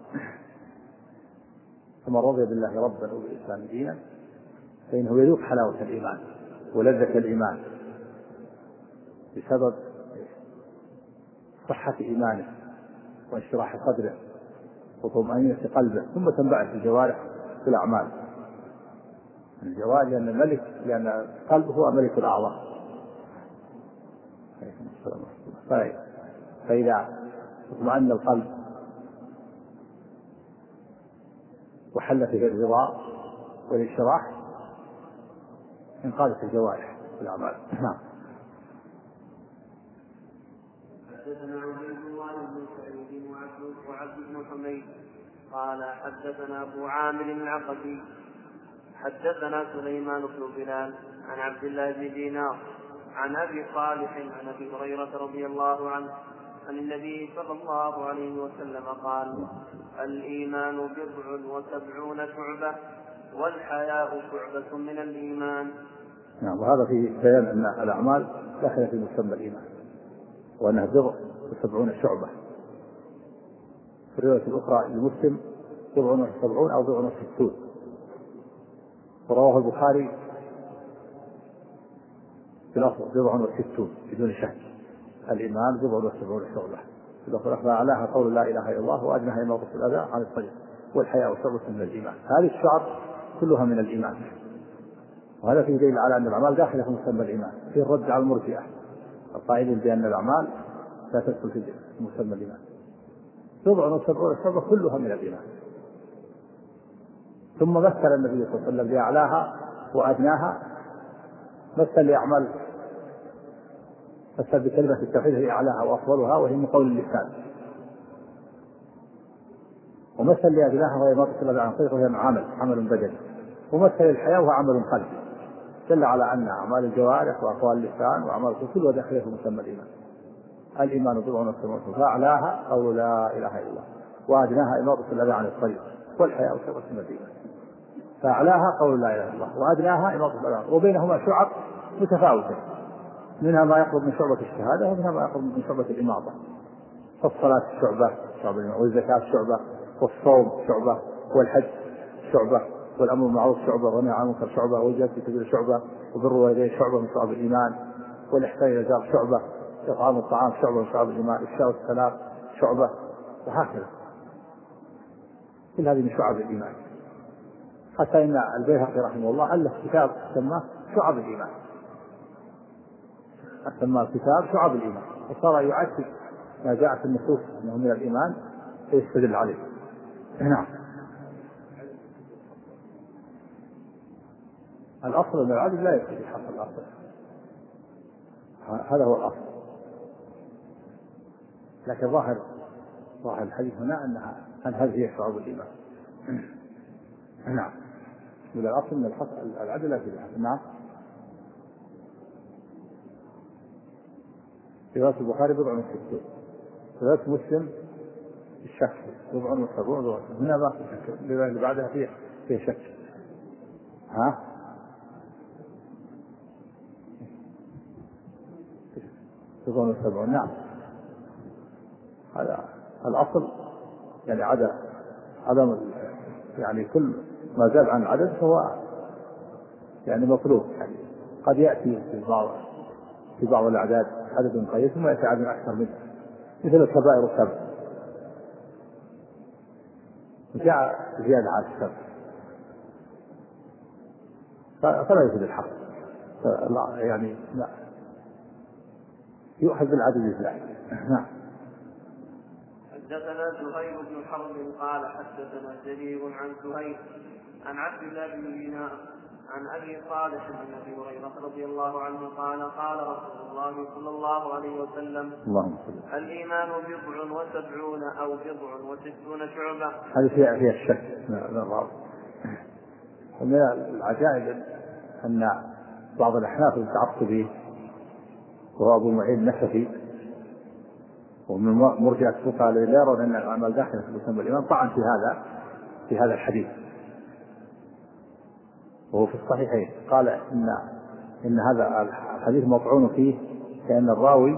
ثم رضي بالله ربا وبالإسلام دينا فإنه يذوق حلاوة الإيمان ولذة الإيمان بسبب صحة إيمانه وانشراح صدره وطمأنينة قلبه، ثم تنبعث الجوارح في الأعمال. الجوارح لأن قلبه هو ملك الأعضاء. فإذا اطمأن القلب وحل فيه الرضا والانشراح انقادت الجوارح في الأعمال. نعم. حدثنا عبيد الله بن سعيد وعبد بن حميد قال حدثنا أبو عامر العقدي حدثنا سليمان بن بلال عن عبد الله بن دينار عن أبي صالح عن أبي هريرة رضي الله عنه عن النبي صلى الله عليه وسلم قال: الإيمان 70 شعبة والحياء شعبة من الإيمان. نعم. وهذا في بيان أن الأعمال داخلة في مسمى الإيمان، وأنها 70 شعبة. في الرواية الأخرى للمسلم 70 أو 60. ورواه البخاري في الأصل 60 بدون شك. الإيمان 70 شعبة. في الأخرى أعلاها قول لا إله إلا الله وأدناها إماطة الأذى عن الطريق والحياء شعبة من الإيمان. هذه الشعب كلها من الإيمان، وهذا فيه دليل على أن الأعمال داخلة في مسمى الإيمان. في الرد على المرجئة القائلين بأن الأعمال لا تدخل في مسمى الإيمان. 70 شعبة كلها من الإيمان. ثم مثل النبي صلى الله عليه وسلم بأعلاها وأدناها، مثل لأعمال، مثل بكلمة التوحيد هي أعلاها وأفضلها وهي من قول اللسان، ومثل لأدناها وهي إماطة الأذى عن الطريق وهي عمل بدني، ومثل الحياة وهو عمل قلبي. دل على أن أعمال الجوارح وأقوال اللسان وأعمال القلوب كلها داخلة في مسمى الإيمان. الإيمان 70 فأعلاها قول لا إله إلا الله وأدناها إماطة الأذى عن الطريق والحياء شعبة من الإيمان. فأعلاها قول لا إله إلا الله وأدناها إماطة الأذى، وبينهما شعب متفاوتة، منها ما يقرب من شعبة الشهادة ومنها ما يقرب من شعبة الإماطة. فالصلاة شعبة، والزكاة شعبة، والصوم شعبة، والحج شعبة، والأمر بالمعروف شعبة، والنهي عن المنكر شعبة، والجهاد في سبيل شعبة، وبر الوالدين شعبة من شعب الإيمان، والإحسان إلى الجار شعبة، إطعام الطعام شعبة من شعب الإيمان، إفشاء السلام شعبة، وهكذا. كل هذه من شعب الإيمان. حتى إن البيهقي رحمه الله ألف كتاب سماه شعب الإيمان، سماه الكتاب شعب الإيمان، وصار يعكس ما جاء في النصوص أنه من الإيمان فيستدل عليه. نعم. الأصل أن العدل لا يكفي حق الأصل، هذا هو الأصل. لكن ظاهر الحديث هنا أن هذه هي شعوب الإيمان. نعم. من الأصل من العدل لا يكفي الحق. نعم. في رواية البخاري 60. في رواية مسلم الشك 70. هنا ما في شك، اللي بعدها فيه شك. ها؟ 70. نعم. هذا الأصل، يعني عدم يعني كل ما زاد عن العدد فهو يعني مطلوب. يعني قد يأتي في بعض الأعداد عدد قليل ثم يأتي عدد أكثر منه، مثل الكبائر والسبع جاء زيادة على السبع فلا يوجد الحق، يعني لا يؤخذ بالعدد الإسلامي. نعم. حدثنا زهير بن حرب قال حدثنا جرير عن زهير عن عبد الله بن دينار عن أبي صالح بن أبي هريرة رضي الله عنه قال قال رسول الله صلى الله عليه وسلم: الإيمان 70 أو 60 شعبة. هذه فيها الشك. ومن العجائب أن بعض الأحناف التعصبي وهو أبو معين النسفي ومن مرجئة الفقهاء الذين يرون أن الأعمال داخلة في مسمى الإيمان طعن في هذا الحديث، وهو في الصحيحين. قال إن هذا الحديث مطعون فيه كأن الراوي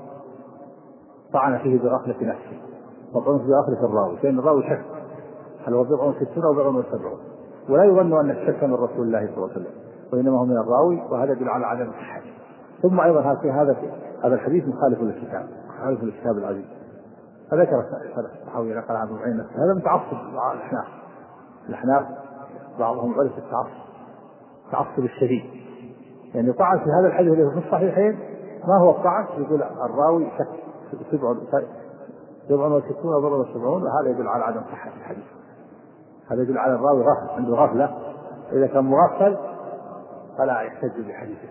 طعن فيه بغفلة نفسه، مطعون فيه بغفلة الراوي، كأن الراوي شك هل هو 60 أو 70، ولا يظن أن الشك من رسول الله صلى الله عليه وسلم، وإنما هو من الراوي، وهذا يدل على عدم الصحة. ثم أيضا هذا الحديث مخالف للكتاب العزيز، فذكر الطحاوي نقل عن ابن معين هذا متعصب مع الأحناف. الأحناف بعضهم عرف التعصب الشديد، يعني طعن في هذا الحديث الذي في الصحيحين. ما هو الطعن؟ يقول الراوي شك 67 أو 70، وهذا يدل على عدم صحة الحديث. هذا يدل على الراوي غافل، عنده غفلة. إذا كان مغفل فلا يحتج بحديثه.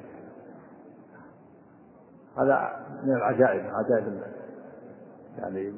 هذا من العجائب، يعني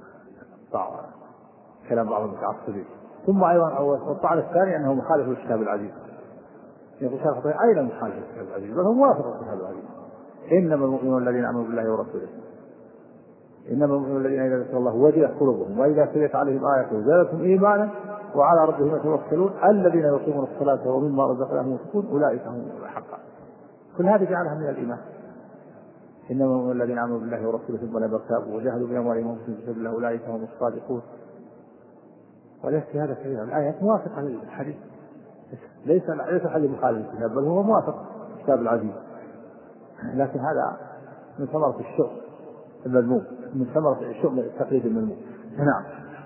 كلام بعض المتعصبين. ثم أيضا الطعن الثاني أنه مخالف للكتاب العزيز. يقول شيخ أين مخالف للكتاب العزيز؟ بل هو موافق للكتاب العزيز. إنما المؤمنون الذين آمنوا بالله ورسوله، إنما المؤمنون الذين إذا ذكر الله وجلت قلوبهم وإذا تليت عليهم آياته زادتهم إيمانا وعلى ربهم يتوكلون الذين يقيمون الصلاة ومما رزقناهم ينفقون أولئك هم حقا. كل هذه جعلها من الإيمان. إنما المؤمنون الذين آمنوا بالله ورسوله ثم لم يرتابوا وجاهدوا بأموالهم في سبيل الله أولئك هم الصادقون. وليس هذا كثير، الآيات موافقة للحديث، ليس حديث مخالف للكتاب، بل هو موافق للكتاب العزيز. لكن هذا من ثمرة الشؤم المذموم، من ثمرة الشؤم التقليد المذموم. نعم.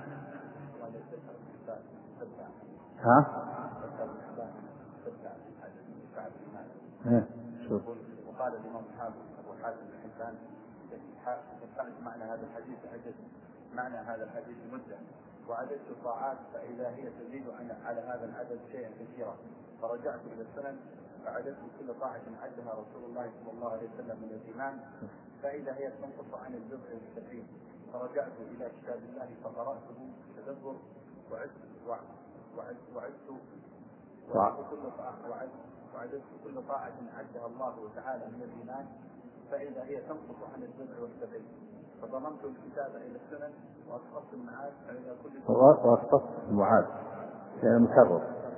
شوف. وقال الإمام أبو حاتم الحسان يختلف معنى هذا الحديث معنى هذا الحديث مدة وعددت الطاعات فإذا هي تزيد على هذا العدد شيئا كثيرا فرجعت إلى السنن فعددت كل طاعة عدها رسول الله صلى الله عليه وسلم من الإيمان فإذا هي تنقص عن البضع والسبعين فرجعت إلى كتاب الله فقرأته تدبر وعددت كل طاعة عدها الله تعالى من الإيمان فإذا هي تنقص عن البضع والسبعين فضممت الكتاب إلى السنن وأسقطت المعاد فإذا كل وأسقطت المعاد يعني مكرر.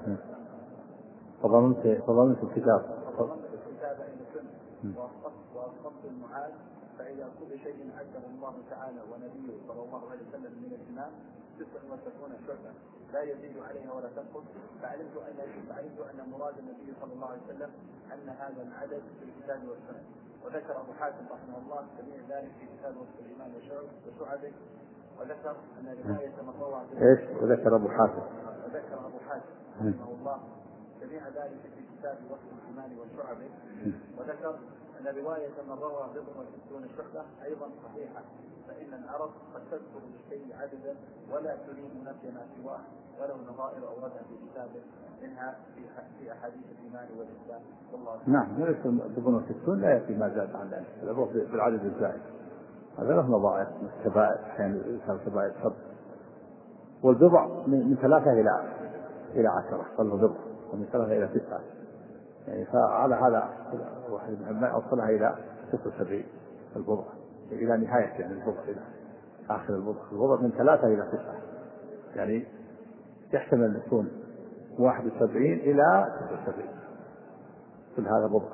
فضممت الكتاب إلى السنن وأسقطت المعاد فإذا كل شيء عده الله تعالى ونبيه صلى الله عليه وسلم من الإيمان 69 شعبة لا يزيد عليها ولا تنقص فعلمت أن مراد النبي صلى الله عليه وسلم أن هذا العدد في الكتاب والسنن. وذكر أبو حاتم رحمه الله جميع ذلك في كتاب وصف الإيمان وشعبه وذكر أن رواية من روى وذكر أبو حاتم رحمه الله جميع ذلك في كتاب وصف الإيمان وشعبه وذكر أن رواية من روى 60 شعبة أيضا صحيحة فإن العرب قد تذكر للشيء عددا ولا تريد نفي ما سواه ولو نظائر أوردها في كتابه منها في أحاديث الإيمان والإسلام. والله نعم. ليس 60 لا يأتي ما زاد عن ذلك، الأمر في العدد الزائد هذا له نظائر الكبائر يعني كبائر الحب والبضع من 3 إلى 10 صلوا بضع ومن 3 إلى 9 يعني فعلى هذا واحد من حبان أوصلها إلى 76 البضع إلى نهاية يعني البضع إلى آخر البضع من 3 إلى 9 يعني يحتمل أن يكون 71 إلى 76 كل هذا بضع.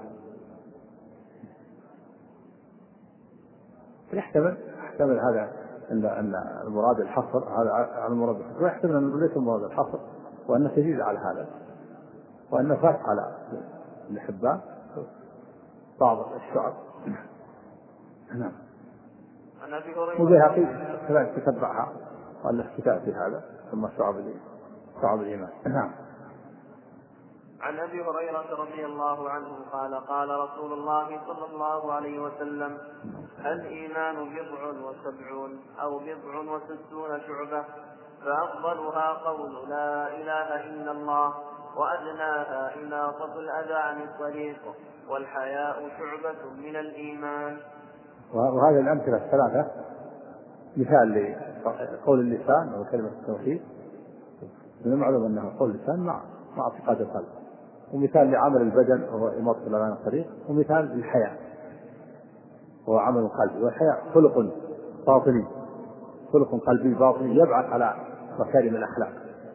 يحتمل هذا أن المراد الحصر هذا على المراد الحصر ويحتمل أن ليس المراد الحصر وأن تزيد على هذا وأن فتح على الحبان بعض الشعب. نعم. وبيهقي كذلك تتبعها وأن الكتاب في هذا ثم شعب الإيمان. نعم. عن أبي هريرة رضي الله عنه قال قال رسول الله صلى الله عليه وسلم الإيمان 70 أو 69 شعبة فأفضلها قول لا إله إلا الله وأدناها إماطة الأذى عن الطريق والحياء شعبة من الإيمان. وهذه الأمثلة الثلاثة مثال لقول اللسان وكلمة التوحيد من المعلوم أنه قول اللسان مع اعتقاد القلب ومثال لعمل البدن وهو إماطة الأذى عن الطريق ومثال للحياء وهو عمل القلب. والحياء خلق باطني خلق قلبي باطني يبعث على مكارم الأخلاق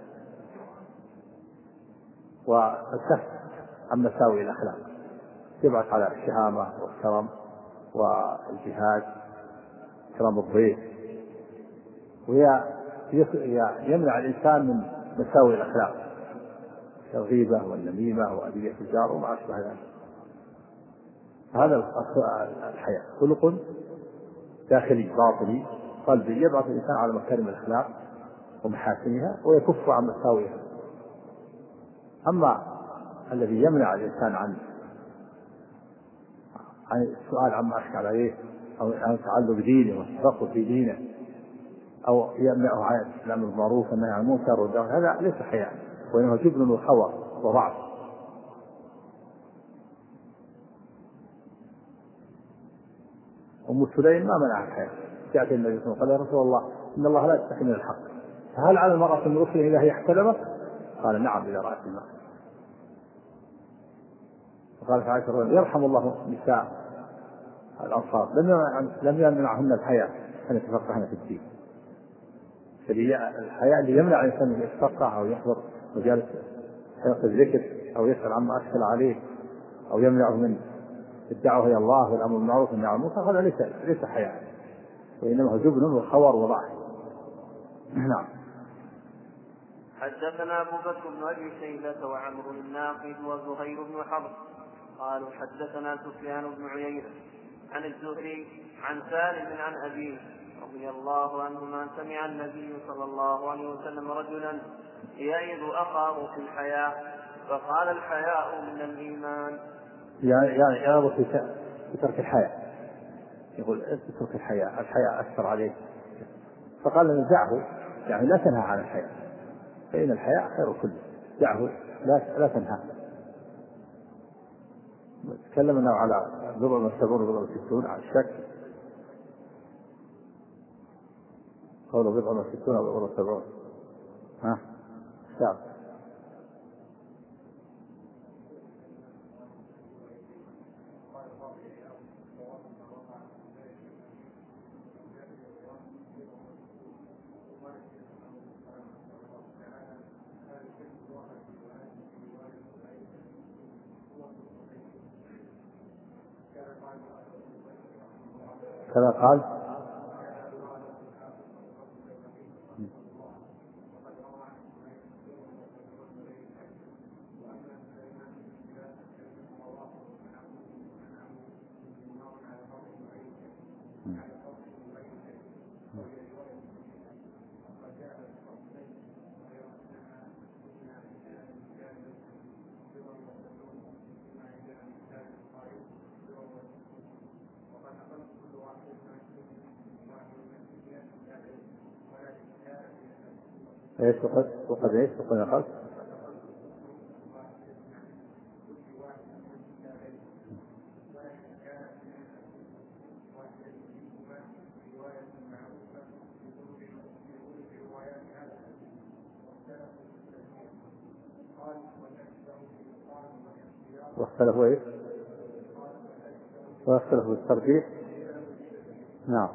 والكف عن مساوئ الأخلاق يبعث على الشهامة والكرم والجهاد كرم الضيف ويمنع الإنسان من مساوئ الأخلاق كالغيبة والنميمة وأذية الجار وما أشبه ذلك. هذا الحياء خلق داخلي باطني قلبي يبعث الإنسان على مكارم الأخلاق ومحاسنها ويكف عن مساوئها. أما الذي يمنع الإنسان عن السؤال عما أشكل عليه أو عن تعلق دينه والتفقه في دينه أو يمنعه عن الأمر بالمعروف والنهي عن المنكر والدعوة، هذا ليس حياء، وإنه جبن وخور وضعف. أم سليم ما منعها الحياء، جاءت النبي صلى الله عليه وسلم قال: يا رسول الله إن الله لا يستحي من الحق، فهل على المرأة من رسله إذا هي احتلمت؟ قال: نعم إذا رأت الماء. وقالت عائشة: يرحم الله نساء الأنصار لم يمنعهن الحياء أن يتفقهن في الدين. الحياء اللي يمنع الإنسان من يتفقه أو يحضر مجالس حلقة الذكر أو يسأل عما أشكل عليه أو يمنعه من الدعوة إلى الله والأمر بالمعروف والنهي عن المنكر، هذا ليس حياء، وإنما هو جبن وخور وضعف. نعم. حدثنا أبو بكر بن أبي شيبة وعمرو الناقد وزهير بن حرب قالوا حدثنا سفيان بن عيينة عن الزهري عن سالم عن أبيه رضي الله عنهما سمع النبي صلى الله عليه وسلم رجلا يعظ أخاه في الحياء فقال: الحياء من الإيمان. يعظ في ترك الحياء، يقول: اترك الحياء أكثر عليه. فقال: نزعه، يعني لا تنهى عن الحياء، فإن الحياء خير كله، دعه لا تنهى. تكلمنا على بضع وسبعون وبضع وستون على الشك، قوله بضع وستون وبضع وسبعون. شعب كذا قال. ايش وقد ايش وقد نقل. واختلفوا ايش؟ واختلفوا الترجيح. نعم.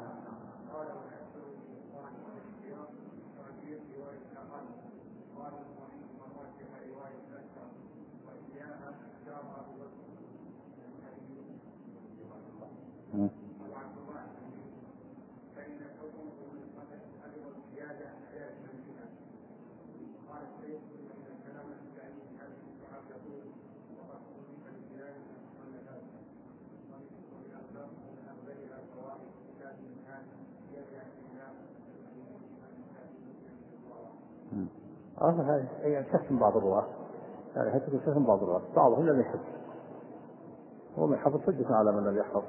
هي شك بعض الرواة، يعني حتى شك بعض الرواة، بعضهم لم يحفظ، هو من حفظ حجة على من لم يحفظ.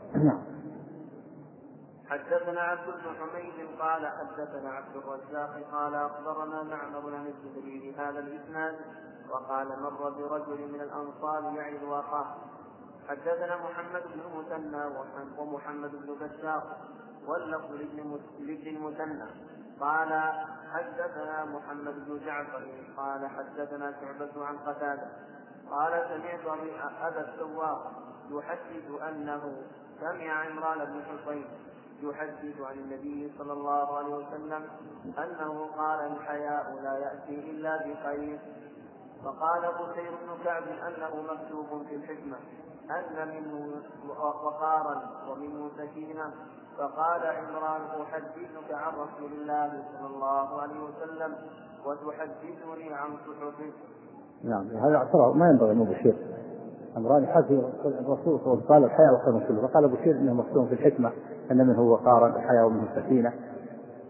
حدثنا عبد بن حميد قال حدثنا عبد الرزاق قال أخبرنا معمر عن الزهري بهذا الإسناد وقال: مر برجل من الأنصار يعظ أخاه. حدثنا محمد بن المثنى ومحمد بن بشار واللفظ لابن المثنى قال حدثنا محمد بن جعفر قال حدثنا شعبة عن قتادة قال: سمعت أبا السواق يحدث أنه سمع عمران بن حصين يحدث عن النبي صلى الله عليه وسلم أنه قال: الحياء لا يأتي إلا بخير. فقال بشير بن كعب أنه مكتوب في الحكمة أن منه وقارا ومنه سكينة. فقال عمران: أحدثك عن رسول الله صلى الله عليه وسلم وتحدثني عن صحبه. نعم، هذا اعتراض ما ينبغي أن بشير. عمران يحدث الرسول صلى الله عليه وسلم قال: الحياء خير كله، فقال بشير إنه مكتوب في الحكمة أن منه وقارا الحياء ومنه سكينة.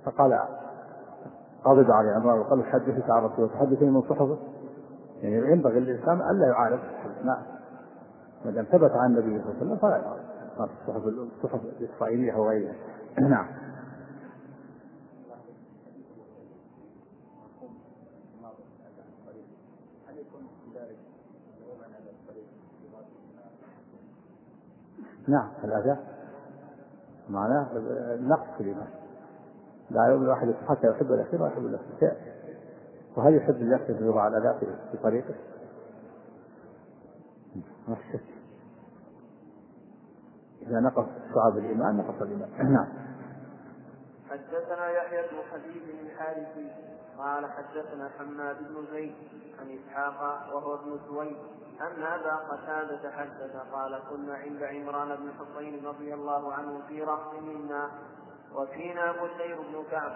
فقال غضب عليه عمران وقال حدثك عن رسول الله تحدثني من صحفه. يعني ينبغي للإنسان ألا يعارض ما دام ثبت عن النبي صلى الله عليه وسلم فلا يعارض الصحف الإسرائيلية وغيرها. نعم. نعم الأذى معناه النقص في الإيمان. لا يؤمن الواحد حتى يحب الأخير ويحب الأخير. وهل يحب الأخير يضع الأذى في طريقه؟ إذا نقص شعب الإيمان نقص الإيمان. نعم. حدثنا يحيى بن حبيب الحارثي قال حدثنا حماد بن زيد عن إسحاق وهو ابن سويد أن أبا قتادة حدث قال كنا عند عمران بن حصين رضي الله عنه في رهط منا وفينا بشير بن كعب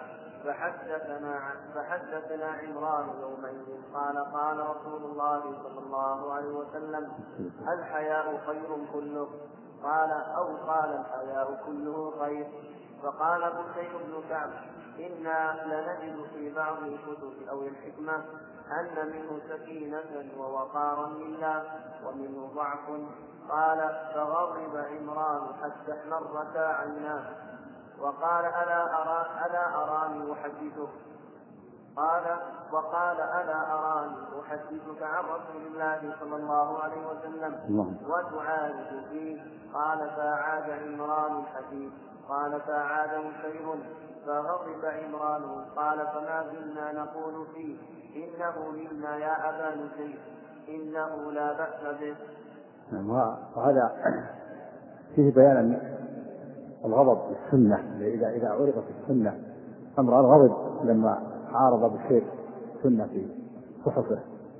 فحدثنا عمران يومئذ قال قال رسول الله صلى الله عليه وسلم الحياء خير كله قال الحياء كله خير. فقال بشير بن كعب إنا لنجد في بعض الكتب أو الحكمة أن منه سكينة ووقارا لله ومنه ضعف. قال فغضب عمران حتى احمرتا عيناه وقال ألا أراني أحدثك ألا أراني أحدثك عن رسول الله صلى الله عليه وسلم وتعارف فيه. قال فأعاد عمران الحديث قال فأعاد بشير فغضب عمران قال فما زلنا نقول فيه إنه منا يا أبا نجيب إنه لا بأس به. وهذا فيه بيان الغضب بالسنة. إذا عرفت السنة أمر الغضب لما عارض بشير سنة في صحفه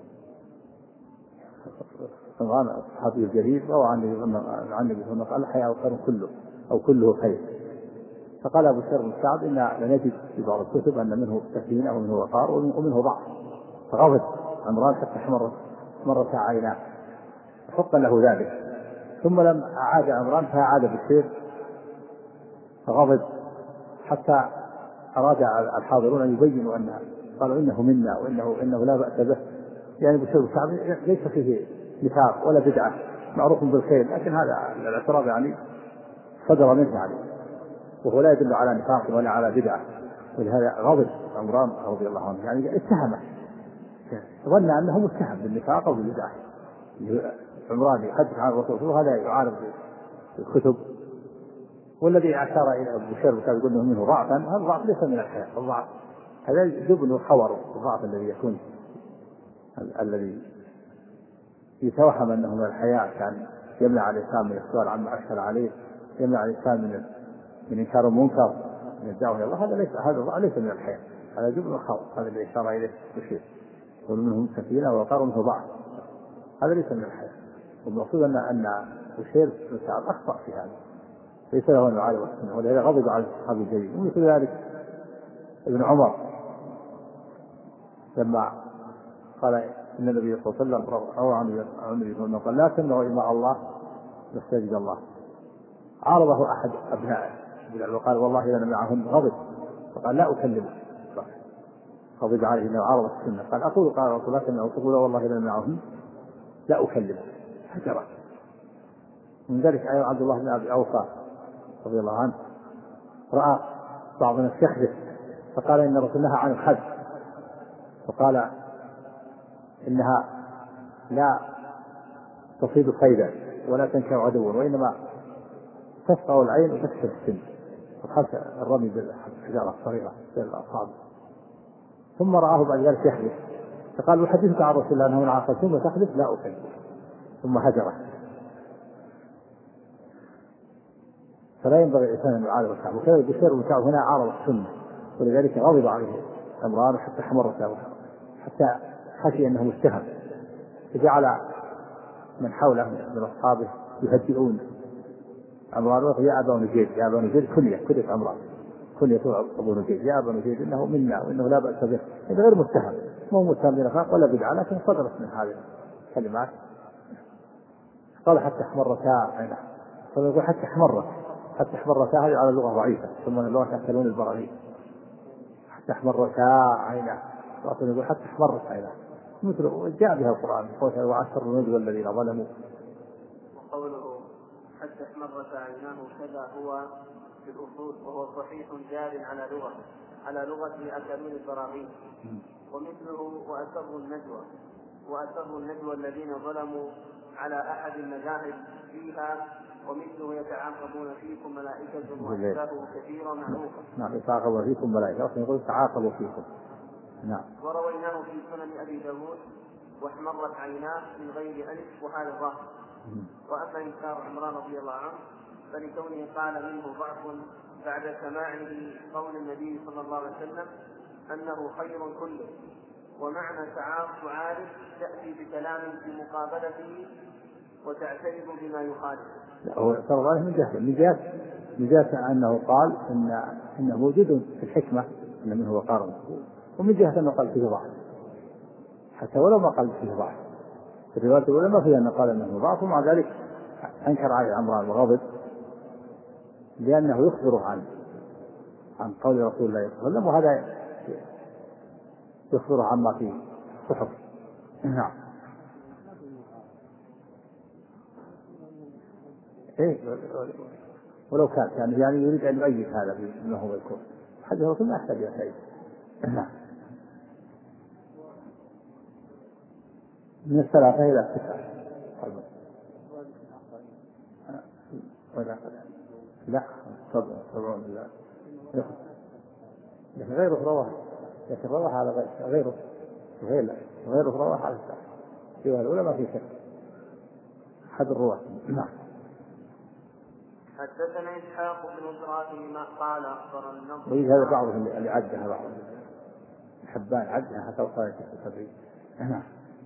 عمران الصحابي الجليل روى عن النبي صلى الله عليه وسلم الحياء خير كله أو كله خير. فقال أبو بشير بن كعب إن لنجد في بعض الكتب أن منه سكينة ومنه وقار ومنه ضعف. فغضب عمران حتى احمرتا عيناه حقا له ذلك. ثم لم أعاد عمران فأعاد بشير فغضب حتى أراد الحاضرون أن يبينوا أنها قالوا إنه منا وإنه لا بأس به. يعني بشير بن كعب ليس فيه نفاق ولا بدعة معروف بالخير لكن هذا الاعتراض يعني صدر منه يعني وهو لا يدل على نفاق ولا على بدعة. ولهذا غضب عمران رضي الله عنه يعني اتهمه ظن أنه متهم بالنفاق أو بالبدعة. عمران يحدث عن الرسول وهذا يعارض الكتب. والذي أشار إلى بشير بن كعب يقول إنه منه ضعفا هذا الضعف ليس من الحياة. الضعف هذا جبن وخور. الضعف الذي يكون الذي يتوهم أنه من الحياة كان يمنع الإنسان من السؤال عما أشكل عليه يمنع الإنسان من إنكار المنكر من الدعوة إلى الله. هذا ليس من الحياة. هذا جبن وخور. هذا الذي أشار إليه بشير يقول منهم سكينة ووقار منه ضعف. هذا ليس من الحياة. والمقصود أن بشير بن كعب أخطأ في هذا ليس له أن يعارض السنة ولهذا غضب على الصحابي الجليل. ومثل ذلك ابن عمر لما قال إن النبي صلى الله عليه وسلم روى عن النبي صلى الله عليه وسلم قال لا تمنعوا إماء الله مساجد الله. عارضه أحد أبنائه وقال والله إذا معهم غضب فقال لا أكلمه. غضب عليه إنه عارض السنة قال أقول قال رسول الله تمنعوا تقول والله إذا معهم لا أكلمه هجرة. من ذلك أيضا عبد الله بن أبي أوفى رضي الله عنه رأى بعض الناس يخذف فقال إن رسول الله عن الخذف وقال إنها لا تصيد صيدا ولا تنكر عدوا وإنما تسقى العين وتكسر السن وخلف الرمي بالحجارة الصغيرة في الأصابع. ثم رآه بعد ذلك يخذف فقال أحدثك عن رسول الله أنه من عاقل ثم تخذف لا أكلم ثم هجره. فلا ينبغي الإنسان أن يعارض الكعب. وكذا بشير بن كعب هنا عارض السنة ولذلك غضب عليه عمران حتى حمرته حتى خشي أنه متهم فجعل من حوله من أصحابه يهدئون عمران وقال يا أبا نجيب يا أبا نجيب كنية عمران كنية أبو نجيب يا أبا نجيب إنه منا وإنه لا بأس به. هذا غير متهم مو متهم بنفاق ولا بدعة لكن صدرت من هذه الكلمات. قال حتى احمرتا عينه فيقول حتى احمرتا هذه على لغة ضعيفة ثم اللغة تأكلون البراغيث تحمرتا عيناه، الرسول يقول حتى احمرت عيناه، مثل جاء بها القرآن وأسر النجوى الذين ظلموا. وقوله حتى احمرت عيناه كذا هو في الأصول، وهو صحيح جار على لغة أكلون البراغيث. ومثله وأسروا النجوى الذين ظلموا على أحد المذاهب فيها، ومثله يتعاقبون فيكم ملائكة وأشباه كثيرة معروفة. نعم يتعاقبون فيكم ملائكة، يقول تعاقبوا فيكم. نعم. ورويناه في سنن أبي داود واحمرت عيناه من غير ألف وهذا الظاهر. وأما إنكار عمران رضي الله عنه فلكونه قال منه ضعف بعد سماعه قول النبي صلى الله عليه وسلم أنه خير كله، ومعنى تعارف تأتي بكلام في مقابلته وتعترض بما يخالفه. هو صلى الله عليه وسلم من جهة أنه قال إنه موجود في الحكمة إن منه وقار، ومن جهة أنه قال فيه ضعف، حتى ولو ما قال فيه ضعف. في الرواية الأولى ما فيها أنه قال أنه ضعف، ومع ذلك أنكر عليه عمران وغضب لأنه يخبره عن قول رسول الله صلى الله عليه وسلم، وهذا يخبره عما في صحف. نعم. إيه ولو كان يعني يريد أن يؤيد هذا بما هو يكون حديث الرسول ما يحتاج إلى شيء. نعم. من 3 إلى 9. لا 70 لا، لكن غيره رواه، لكن رواه على غيره رواه على الساعة في الأولى ما في شك أحد الرواة. نعم. حدثنا إسحاق بن إبراهيم قال أخبرنا النضر. وهذا بعضهم اللي عدها بعض الحبان عدها حتى وصلت 70. نعم.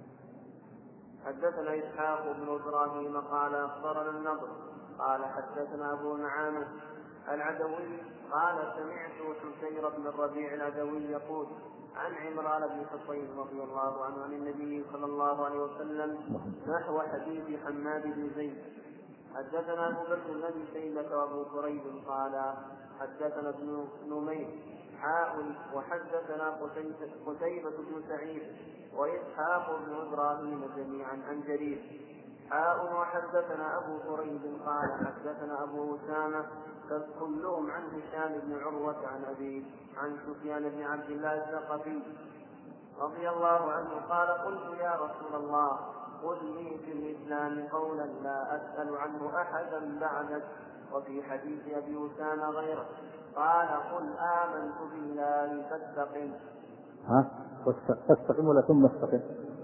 حدثنا إسحاق بن إبراهيم قال أخبرنا النضر قال حدثنا أبو نعامة العدوي قال سمعت حسين بن الربيع العدوي يقول عن عمران بن حصين رضي الله عنه عن النبي صلى الله عليه وسلم نحو حديث حماد بن زيد. حدثنا أبو بكر بن شيبة وأبو كريب قال حدثنا ابن نمير وحدثنا قتيبة بن سعيد وإسحاق بن إبراهيم جميعا عن جرير وحدثنا أبو كريب قال حدثنا أبو أسامة كلهم عن هشام بن عروة عن أبيه عن سفيان بن عبد الله الثقفي رضي الله عنه قال قلت يا رسول الله قل لي في الإسلام قولا لا أسأل عنه أحدا بعدك. وفي حديث أبي أسامة غيره قال قل آمنت بالله فاستقم. فاستقم ولا ثم استقم.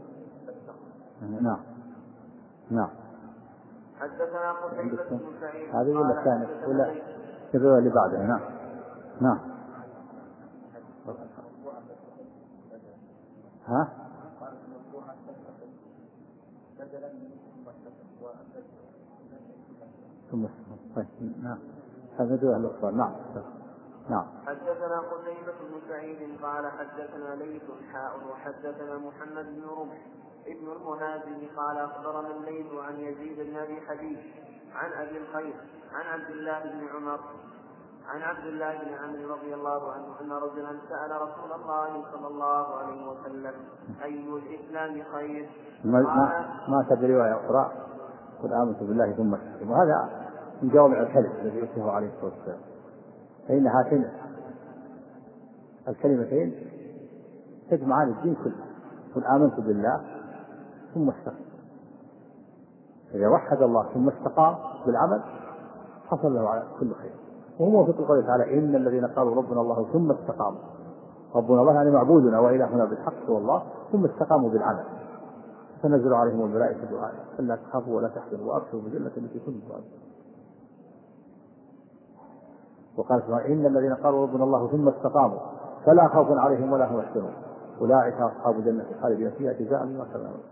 نعم. حدثنا قتيبة بن سعيد هذه ولا كانت ولا الرواية اللي بعدها. نعم. ثم طيب. نعم. هذا دواء الأخبار. نعم. حدثنا قتيبة بن سعيد قال حدثنا ليث وحدثنا محمد بن رمح ابن المهاجر قال أخبرنا الليث عن يزيد بن أبي حبيب عن أبي الخير عن عبد الله بن عمرو رضي الله عنه أن رجلا سأل رسول الله صلى الله عليه وسلم أي الإسلام خير؟ ما تدري رواية أخرى قل آمنت بالله ثم استقم، وهذا من جوامع الكلم الذي يؤتيه عليه الصلاة والسلام، فإن هاتين الكلمتين تجمعان الدين كله. قل آمنت بالله ثم استقم، إذا وحد الله ثم استقام بالعمل حصل له على كل خير. وهو موافق قوله تعالى إن الذين قالوا ربنا الله ثم استقاموا، ربنا الله يعني معبودنا وإلهنا بالحق هو الله، ثم استقاموا بالعمل تنزل عليهم الملائكة دعاء فلا تخافوا ولا تحزنوا وأبشروا بالجنة التي كنتم توعدون. وقال إن الذين قالوا ربنا الله ثم استقاموا فلا خوف عليهم ولا هم يحزنون أولئك أصحاب الجنة خالدين فيها جزاء بما كانوا يعملون.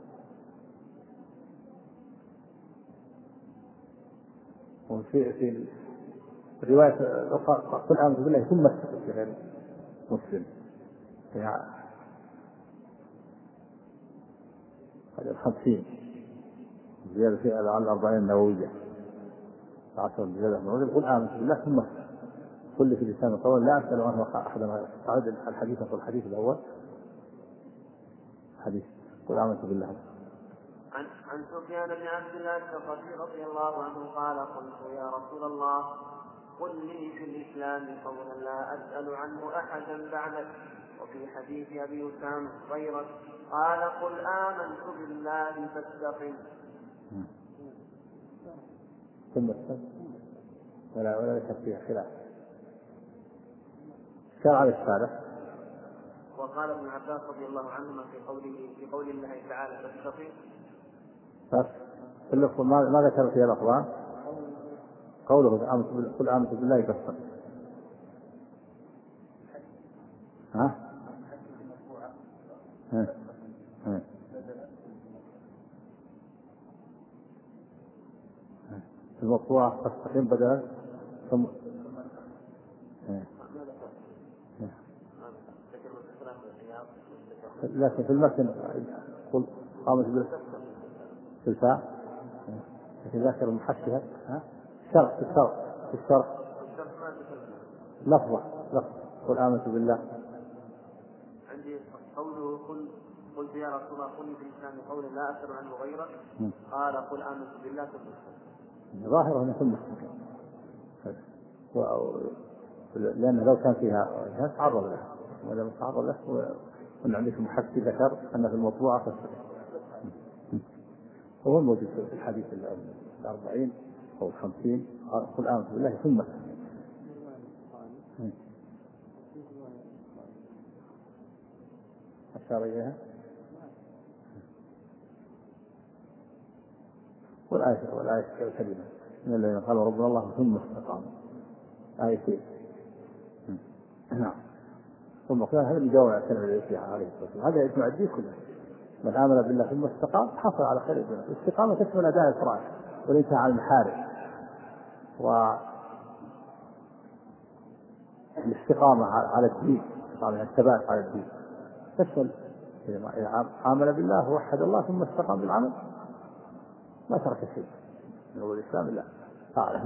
وفي الرواية قل آمنت بالله ثم استقم في غير مسلم هذا 50 زيادة في على 40 النووية 10 زيادة النووية. قل آمنت بالله ثم كل في الإسلام قول لا أسأل عنه أحدا غيره. تعرض الحديث في الحديث الأول حديث قل آمنت بالله. عن سفيان بن عبد الله الثقفي رضي الله عنه قال قلت يا رسول الله قل لي في الإسلام قولا لا أسأل عنه أحدا بعدك. وفي حديث أبي أسامة غيرك قال قل آمنت بالله فاستقم. ثم استقم ولا شك فيها خلاف. شرع الشارع. وقال ابن عباس رضي الله عنهما في قول الله تعالى فاستقم. في اللفظ ما ذكر فيها الأخبار قوله قل آمنت بالله فاستقم. المرفوعة فاستقم بدلا ثم لكن في المتن قل آمنت بالله في الفاء لكن ذاكر المحشية في الشرح لفظة قل آمنت بالله. عندي قوله قلت يا رسول الله قل في الإسلام قولا لا أسأل عنه غيرك قال قل آمنت بالله ثم ظاهره أنه ثم استقم لأنه لو كان فيها تعرض له وإذا ما تعرض له وأن عندكم محكي ذكر أن في المطبوعة فاستقم. هو الموجود في الحديث 40 أو 50 قل آمنت بالله ثم أشار إليها. والآية الكريمة من الذين قالوا ربنا الله ثم استقاموا آيتين. نعم. ثم قال هذا الجواب على الكلمة التي فيها عليه الصلاة والسلام. هذا يجمع الدين كله. من آمن بالله ثم استقام حصل على خير الدنيا. الاستقامة تشمل أداء الفرائض والانتهاء عن المحارم والاستقامة على الدين الثبات على الدين تشمل إذا آمن بالله ووحد الله ثم استقام بالعمل ما ترك شيء من أول الإسلام إلا فعله.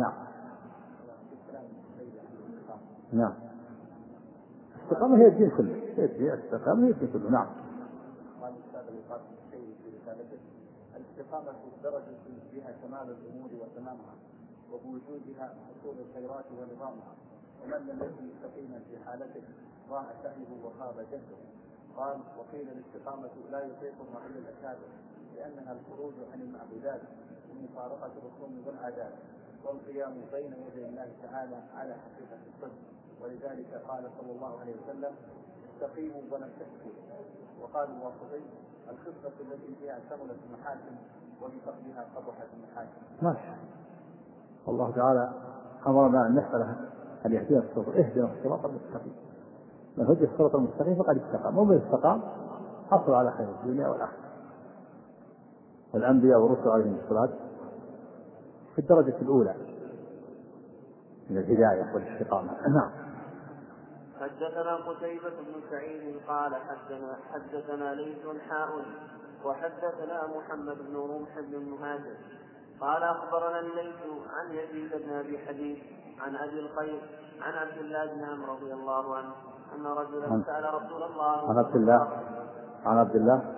نعم الاستقامة هي الدين كله. الاستقامة هي الدين كله. نعم. قال الأستاذ القاسم الشيخ في رسالته الاستقامة درجة فيها كمال الأمور وتمامها وبوجودها حصول الخيرات ونظامها ومن لم يكن مستقيما في حالته ضاع سعيه وخاب جهده. قال وقيل الاستقامة لا يطيقها إلا الأكابر لأنها الخروج عن المعبودات ومفارقة الرسوم والعادات والقيام بين يدي الله تعالى على حقيقة الصدق. ولذلك قال صلى الله عليه وسلم استقيموا ولم تكفروا. وقال الواسطي الخصلة التي فيها كملت المحاسن وبفقدها قبحت المحاسن. ماشي. الله تعالى أمرنا أن نسأله أن يهدينا الصراط اهدنا الصراط المستقيم. من هدي الصراط المستقيم فقد استقام ومن استقام حصل على خير الدنيا والآخرة. والأنبياء والرسل عليهم الصلاة في الدرجة الأولى من الهداية والاستقامة. نعم. حدثنا قتيبة بن سعيد قال حدثنا ليث حاء وحدثنا محمد بن رمح بن المهاجر قال أخبرنا الليث عن يزيد بن أبي حديث عن أبي الخير عن عبد الله بن عمرو رضي الله عنه أن رجلا سأل رسول الله عن عبد الله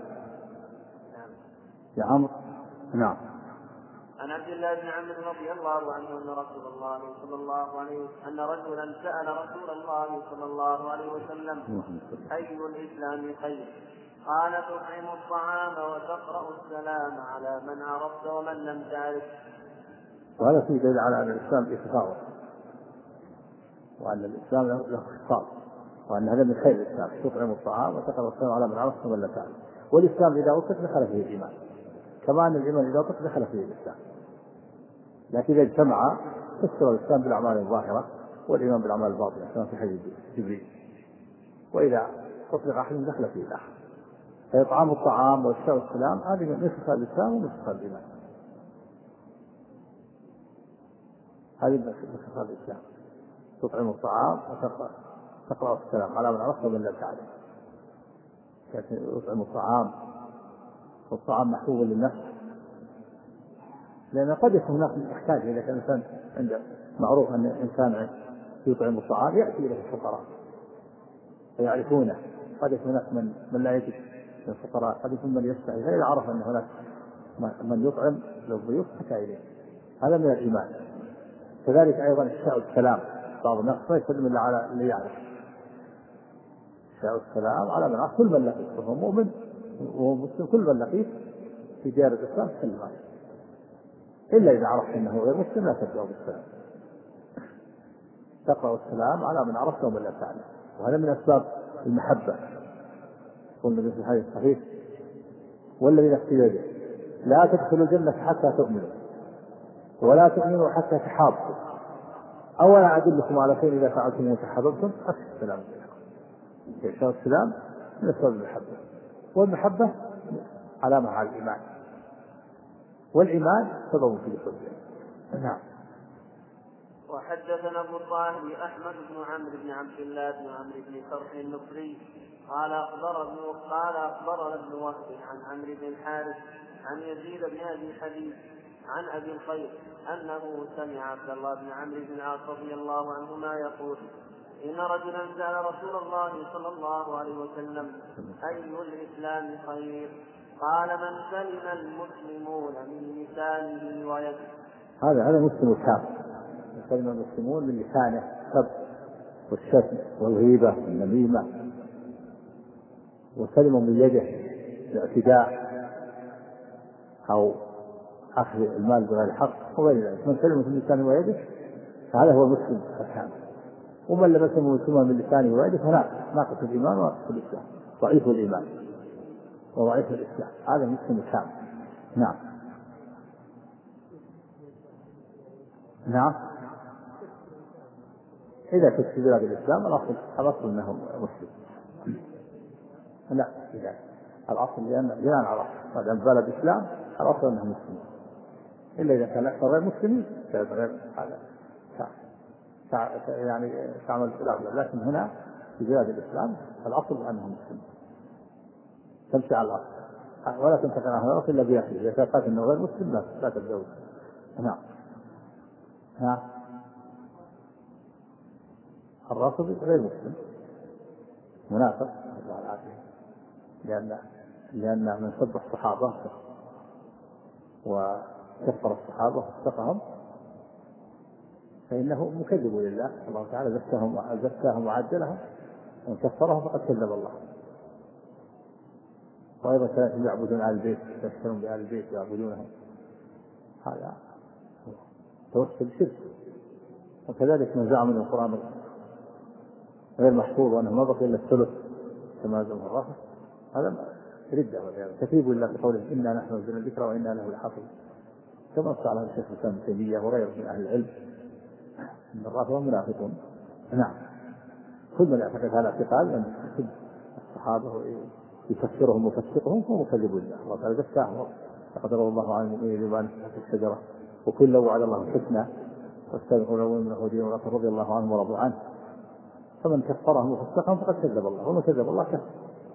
يا عمرو. نعم. عن عبد الله بن عمرو رضي الله عنه أن رسول الله صلى الله عليه وسلم أن رجلا سأل رسول الله صلى الله عليه وسلم أي الإسلام خير؟ قال تطعم الطعام وتقرأ السلام على من عرفت ومن لم تعرف. وهذا فيه دليل على أن الإسلام فيه خصال وأن الإسلام له خصال وأن هذا من خير الإسلام تطعم الطعام وتقرأ السلام على من عرفت ومن لم تعرف. والإسلام إذا أطلق دخل فيه الإيمان كما أن الإيمان إذا أطلق دخل فيه الإسلام. لكن إذا اجتمع فسر الإسلام بالأعمال الظاهرة والإيمان بالأعمال الباطنة كما في حديث جبريل. وإذا أطلق أحد دخل فيه الآخر. فإطعام الطعام وإفشاء السلام هذه من خصال الإسلام ومن خصال الإيمان. هذه من خصال الإسلام تطعم الطعام وتقرأ السلام على من عرفت ومن لم تعرف. يطعم الطعام والطعام محبوب للنفس لأن قد يكون هناك محتاج إذا كان الإنسان عنده معروف أن الإنسان يطعم الطعام يأتي إليه الفقراء فيعرفونه. قد يكون هناك من لا يجد من الفقراء، قد يكون من يستحي، فإذا عرف أن هناك من يطعم للضيوف أتى إليه. هذا من الإيمان. كذلك أيضا إفشاء السلام، بعض الناس لا يسلم إلا على اللي يعرف. إفشاء السلام على من عرف، كل من لقيت وهو مؤمن وهو مسلم، كل من لقيت في ديار الإسلام سلم عليه، إلا إذا عرفت أنه غير مسلم لا تبدأ بالسلام، تقرأ السلام على من عرفت ومن لا تعلم. وهذا من أسباب المحبة. قلنا في الحديث الصحيح: والذي نفسي بيده لا تدخلوا الجنة حتى تؤمنوا ولا تؤمنوا حتى تحابوا، أولا أدلكم على شيء إذا فعلتم وتحاببتم أفشوا السلام بينكم. إفشاء السلام من أسباب المحبة، والمحبة علامة على الإيمان، والإيمان سبب في دخول الجنة. نعم. وحدثنا ابو الطاهر احمد بن عمرو بن عبد الله بن عمرو بن صرح النصري قال اخبرنا ابن وهب عن عمرو بن الحارث عن يزيد بن ابي حبيب عن ابي الخير انه سمع عبد الله بن عمرو بن العاص رضي الله عنهما يقول: ان رجلا سال رسول الله صلى الله عليه وسلم: اي الاسلام خير؟ قال: من سلم المسلمون من لسانه ويده. هذا مسلم كافر. سلم المسلمون من لسانه السب والشتم والغيبة والنميمة، وسلموا من يده الاعتداء أو أخذ المال بغير الحق وغير ذلك. من سلم من لسانه ويده فهذا هو مسلم الكامل. ومن لم يسلم مسلما من لسانه ويده فهذا ناقص الإيمان وناقص الإسلام، ضعيف الإيمان وضعيف الإسلام. هذا مسلم الكامل. نعم. نعم. إذا كنت في بلاد الإسلام الأصل أنه مسلم. لا، الأصل لأن عرف هذا بلد الإسلام الأصل أنه مسلم، إلا إذا كان أكثر غير مسلمين غير هذا يعني تعمل في الأغلب. لكن هنا في بلاد الإسلام الأصل أنه مسلم، تمشي على الأصل ولا تنتقل عن الأصل إلا بيأتي. إذا كان أنه غير مسلم لا تتزوج. نعم. الرافضي غير مسلم منافق الله العافية، لأن من سب الصحابة وكفر الصحابة وفسقهم فإنه مكذب لله. الله تعالى زكاهم وعدلهم، ومن كفرهم فقد كذب الله. وأيضا كانوا يعبدون آل البيت، يشترون بآل البيت يعبدونهم، هذا توسل شرك. وكذلك من زعم من القرآن غير محفوظ وأنه ما بقي إلا الثلث كما زعم الرافض، هذا ردة تكذيب لله بقوله: إنا نحن نزلنا الذكر وإنا له لحافظ، كما قال الشيخ الإسلام ابن تيمية وغيره من أهل العلم أن الرافضة منافقون. نعم. كل من يعتقد هذا الاعتقاد أن يسب الصحابة ويكفرهم ويفسقهم فهو مكذب لله. الله تعالى زكاهم: لقد رضي الله عن المؤمنين بما نزل في الشجرة وكلا وعد الله الحسنى والسابقون الأولون من اليهود والنصارى رضي الله عنهم ورضوا عنه. فمن كفرهم وفسقهم فقد كذب الله، ومن كذب الله كفر.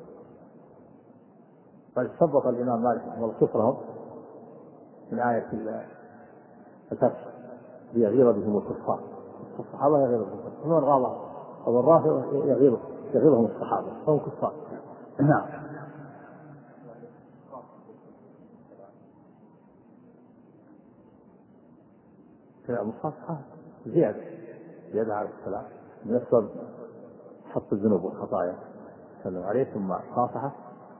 بل ثبت الإمام مالك رحمه الله كفرهم من آية الفتح: ليغيظ بهم الكفار. الصحابة يغيظ بهم الكفار، فمن غاض أو الرافض يغيظهم الصحابة فهم كفار. نعم. المصافحة زيادة على السلام من أسباب حط الذنوب والخطايا. سلم عليه ثم صافحة.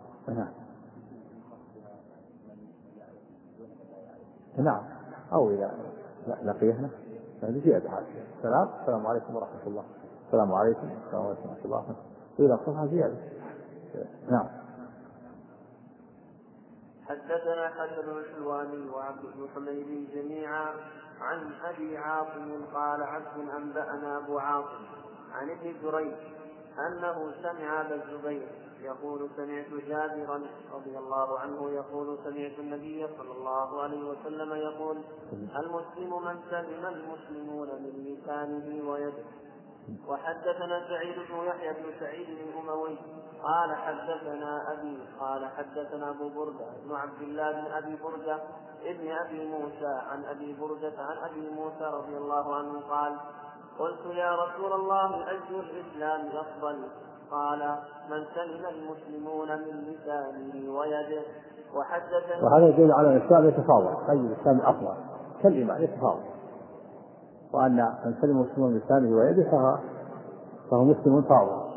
نعم. أو إذا لقيهنا فهذه زيادة على السلام عليكم ورحمة الله، السلام عليكم ورحمة الله، إذا صفحة زيادة. نعم. حدثنا حسن الحلواني وعبد بن حميد جميعا عن أبي عاصم قال: عبد أنبأنا أبو عاصم عن ابن جريج أنه سمع أبا الزبير يقول: سمعت جابرا رضي الله عنه يقول: سمعت النبي صلى الله عليه وسلم يقول: المسلم من سلم المسلمون من لسانه ويده. وحدثنا سعيد بن يحيى بن سعيد الأموي قال: حدثنا أبي قال: حدثنا أبو بردة بن عبد الله بن أبي بردة ابن أبي موسى عن أبي بردة عن أبي موسى رضي الله عنه قال: قلت يا رسول الله أي الإسلام أفضل؟ قال من سلم المسلمون من لسانه ويده. وهذا يدل على أن الإسلام يتفاوت، أي الإسلام أفضل كالإيمان يتفاوت، وأن من سلم المسلمون من لسانه ويده فهو مسلم فاضل،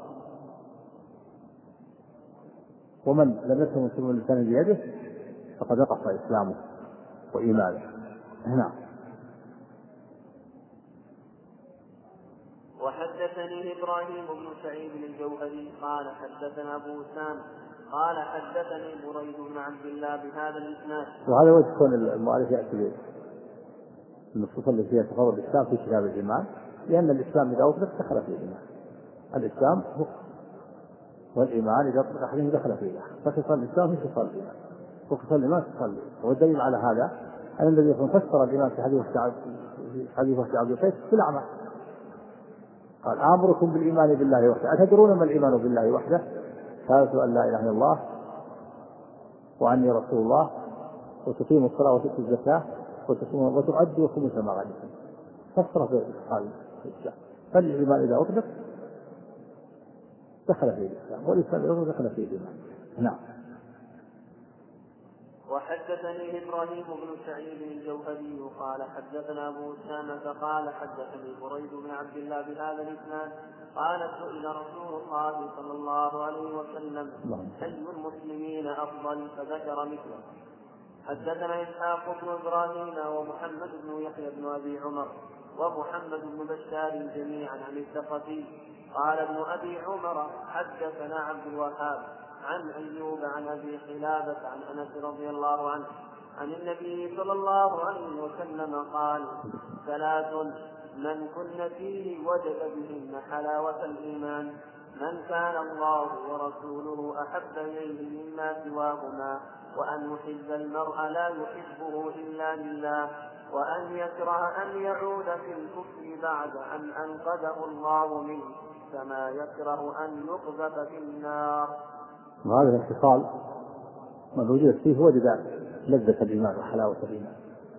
ومن لم يسلم المسلمون من لسانه بيده فقد نقص إسلامه وإيمانه. نعم. وحدثني إبراهيم بن سعيد الجوهري قال حدثنا أبو أسامة قال حدثني بريد بن عبد الله بهذا الإسناد. وهذا وجه كون المؤلف يأتي بالنصوص التي فيها تفاوت الإسلام في كتاب الإيمان، لأن الإسلام إذا أطلق دخل في الإيمان، الإسلام والإيمان إذا أطلق أحدهم دخل فيه، فخصال الإسلام في خصال الإيمان، وخصال الإيمان خصال الإيمان. والدليل على هذا أن الذي فسر الإيمان في حديث وحي عبد القيس بالأعمى، قال آمركم بالإيمان بالله وحده، أتدرون ما الإيمان بالله وحده؟ شهادة أن لا إله إلا الله وأني رسول الله وتقيموا الصلاة وتؤتوا الزكاة وتؤدوا خمس ما غنمتم. فسر في الإسلام، فالإيمان إذا أطلق دخل فيه الإسلام، والإسلام إذا أطلق دخل فيه الإيمان. نعم. وحدثني إبراهيم بن سعيد الجوهري قال حدثنا أبو أسامة قال حدثني بريد بن عبد الله بهذا الإسناد قال سئل رسول الله صلى الله عليه وسلم أي المسلمين أفضل؟ فذكر مثله. حدثنا إسحاق بن إبراهيم ومحمد بن يحيى بن أبي عمر ومحمد بن بشار جميعا عن الثقفي قال ابن أبي عمر حدثنا عبد الوهاب عن أيوب عن أبي قلابة عن أنس رضي الله عنه عن النبي صلى الله عليه وسلم قال ثلاث من كن فيه وجد بهن حلاوة الإيمان: من كان الله ورسوله أحب إليه مما سواهما، وأن يحب المرء لا يحبه إلا لله، وأن يكره أن يعود في الكفر بعد أن أنقذه الله منه، كما يكره أن يقذف في النار. وهذا الاتصال من وجد فيه وجد لذة الإيمان وحلاوة الإيمان،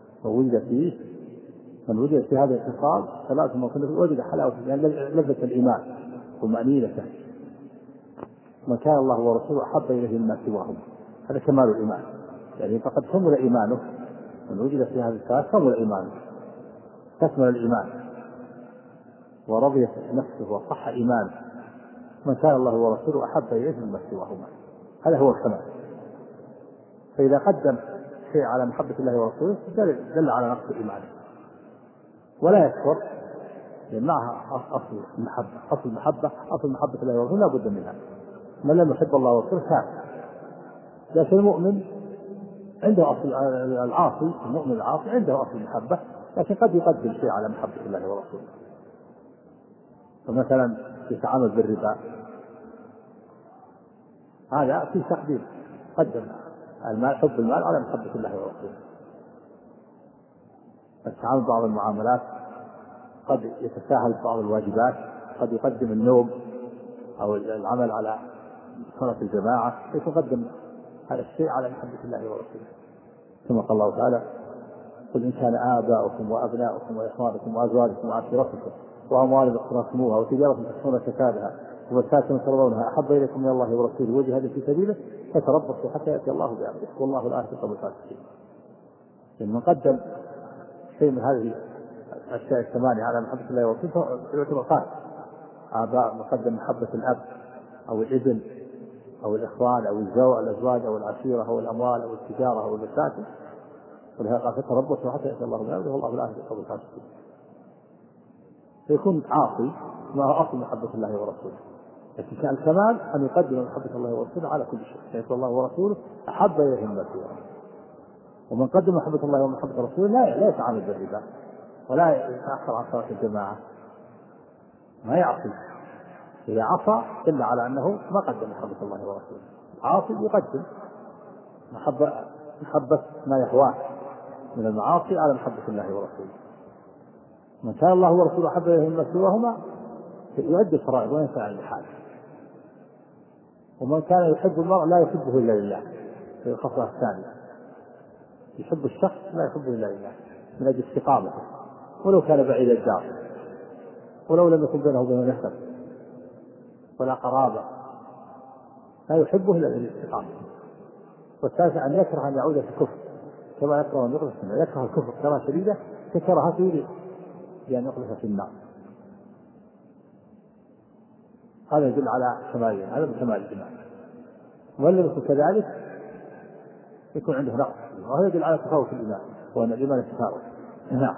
من وجد في هذا الاتصال ثلاث من وجد حلاوة الإيمان لذة الإيمان ومأنينته. من كان الله ورسوله أحب إليه مما سواهم، هذا كمال الإيمان، يعني فقد كمل إيمانه. من وجد في هذا الثلاث كمل إيمانه، تكمل الإيمان ورضيت نفسه وصح إيمانه. من كان الله ورسوله أحب إليه مما سواهما، هذا هو الكمال. فإذا قدم شيء على محبة الله ورسوله دل على نقص إيمانه، ولا يكفر، لأن معها أصل محبة الله ورسوله لا بد منها. من لم يحب الله ورسوله كافر. لكن المؤمن عنده أصل، العاصي المؤمن العاصي عنده أصل المحبة، لكن قد يقدم شيء على محبة الله ورسوله. فمثلا يتعامل بالربا، هذا في تقديم، قدم المال، حب المال على محبة الله ورسوله. التعامل بعض المعاملات قد يتساهل بعض الواجبات، قد يقدم النوم أو العمل على صلاة الجماعة، يتقدم هذا الشيء على محبة الله ورسوله. ثم قال الله تعالى: قل إن كان آباؤكم وأبناؤكم وإخوانكم وأزواجكم وعشيرتكم وأموال اقترفتموها وتجارة تخشون كسادها ومساكن ترضونها أحب إليكم من الله ورسوله وجهاد في سبيله فتربصوا حتى يأتي الله بأمره والله لا يحب الفاسقين. من قدم شيء من هذه الأشياء الثمانية على محبة الله ورسوله يعتبر خاسر. آباء مقدم محبة الأب أو الابن أو الإخوان أو الأزواج أو العشيرة أو الأموال أو التجارة أو المساكن، ولهذا قال فتربصوا حتى يأتي الله بأمره والله لا يحب الفاسقين. فيكون عاصي ما هو أصل محبة الله ورسوله، لكن كان الكمال أن يقدم محبة الله ورسوله على كل شيء، فيكون الله ورسوله أحب إليه مما سواه. ومن قدم محبة الله ومحبة رسوله لا يتعامل بالربا ولا يتأخر عن صلاة الجماعة، ما يعصي. إذا عصى دل على أنه ما قدم محبة الله ورسوله. عاصي يقدم محبة ما يهواه من المعاصي على محبة الله ورسوله. من كان الله ورسوله أحب إليه مما سواهما يؤدي الفرائض وينسى عن الحال. ومن كان يحب المرء لا يحبه إلا لله، في الخصلة الثانية، يحب الشخص لا يحبه إلا لله من أجل استقامته ولو كان بعيد الدار. ولو لم يكن بينه وبينه نسب ولا قرابة لا يحبه إلا بالاستقامة. والثالث أن يكره أن يعود في الكفر كما يكره أن يقذف في النار، يكره الكفر كما شديدة ككراهته بأن يقذف في النار. هذا يدل على كمالية، هذا من كمال الإيمان. ومن لم يكن كذلك يكون عنده نقص، وهذا يدل على تفاوت الإيمان وأن الإيمان يتفاوت. نعم.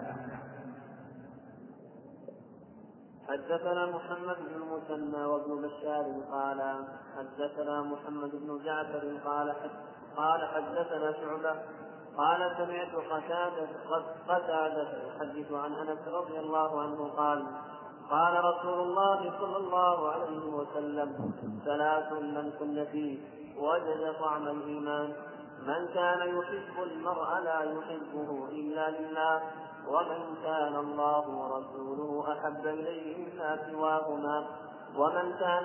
حدثنا محمد بن المثنى وابن بشار قال حدثنا محمد بن جعفر قال حدثنا شعبة قال سمعت قتادة يحدث عن أنس رضي الله عنه قال رسول الله صلى الله عليه وسلم: ثلاث من كن فيه وجد طعم الإيمان: من كان يحب المرء لا يحبه إلا لله، ومن كان الله ورسوله أحب إليه مما سواهما، ومن كان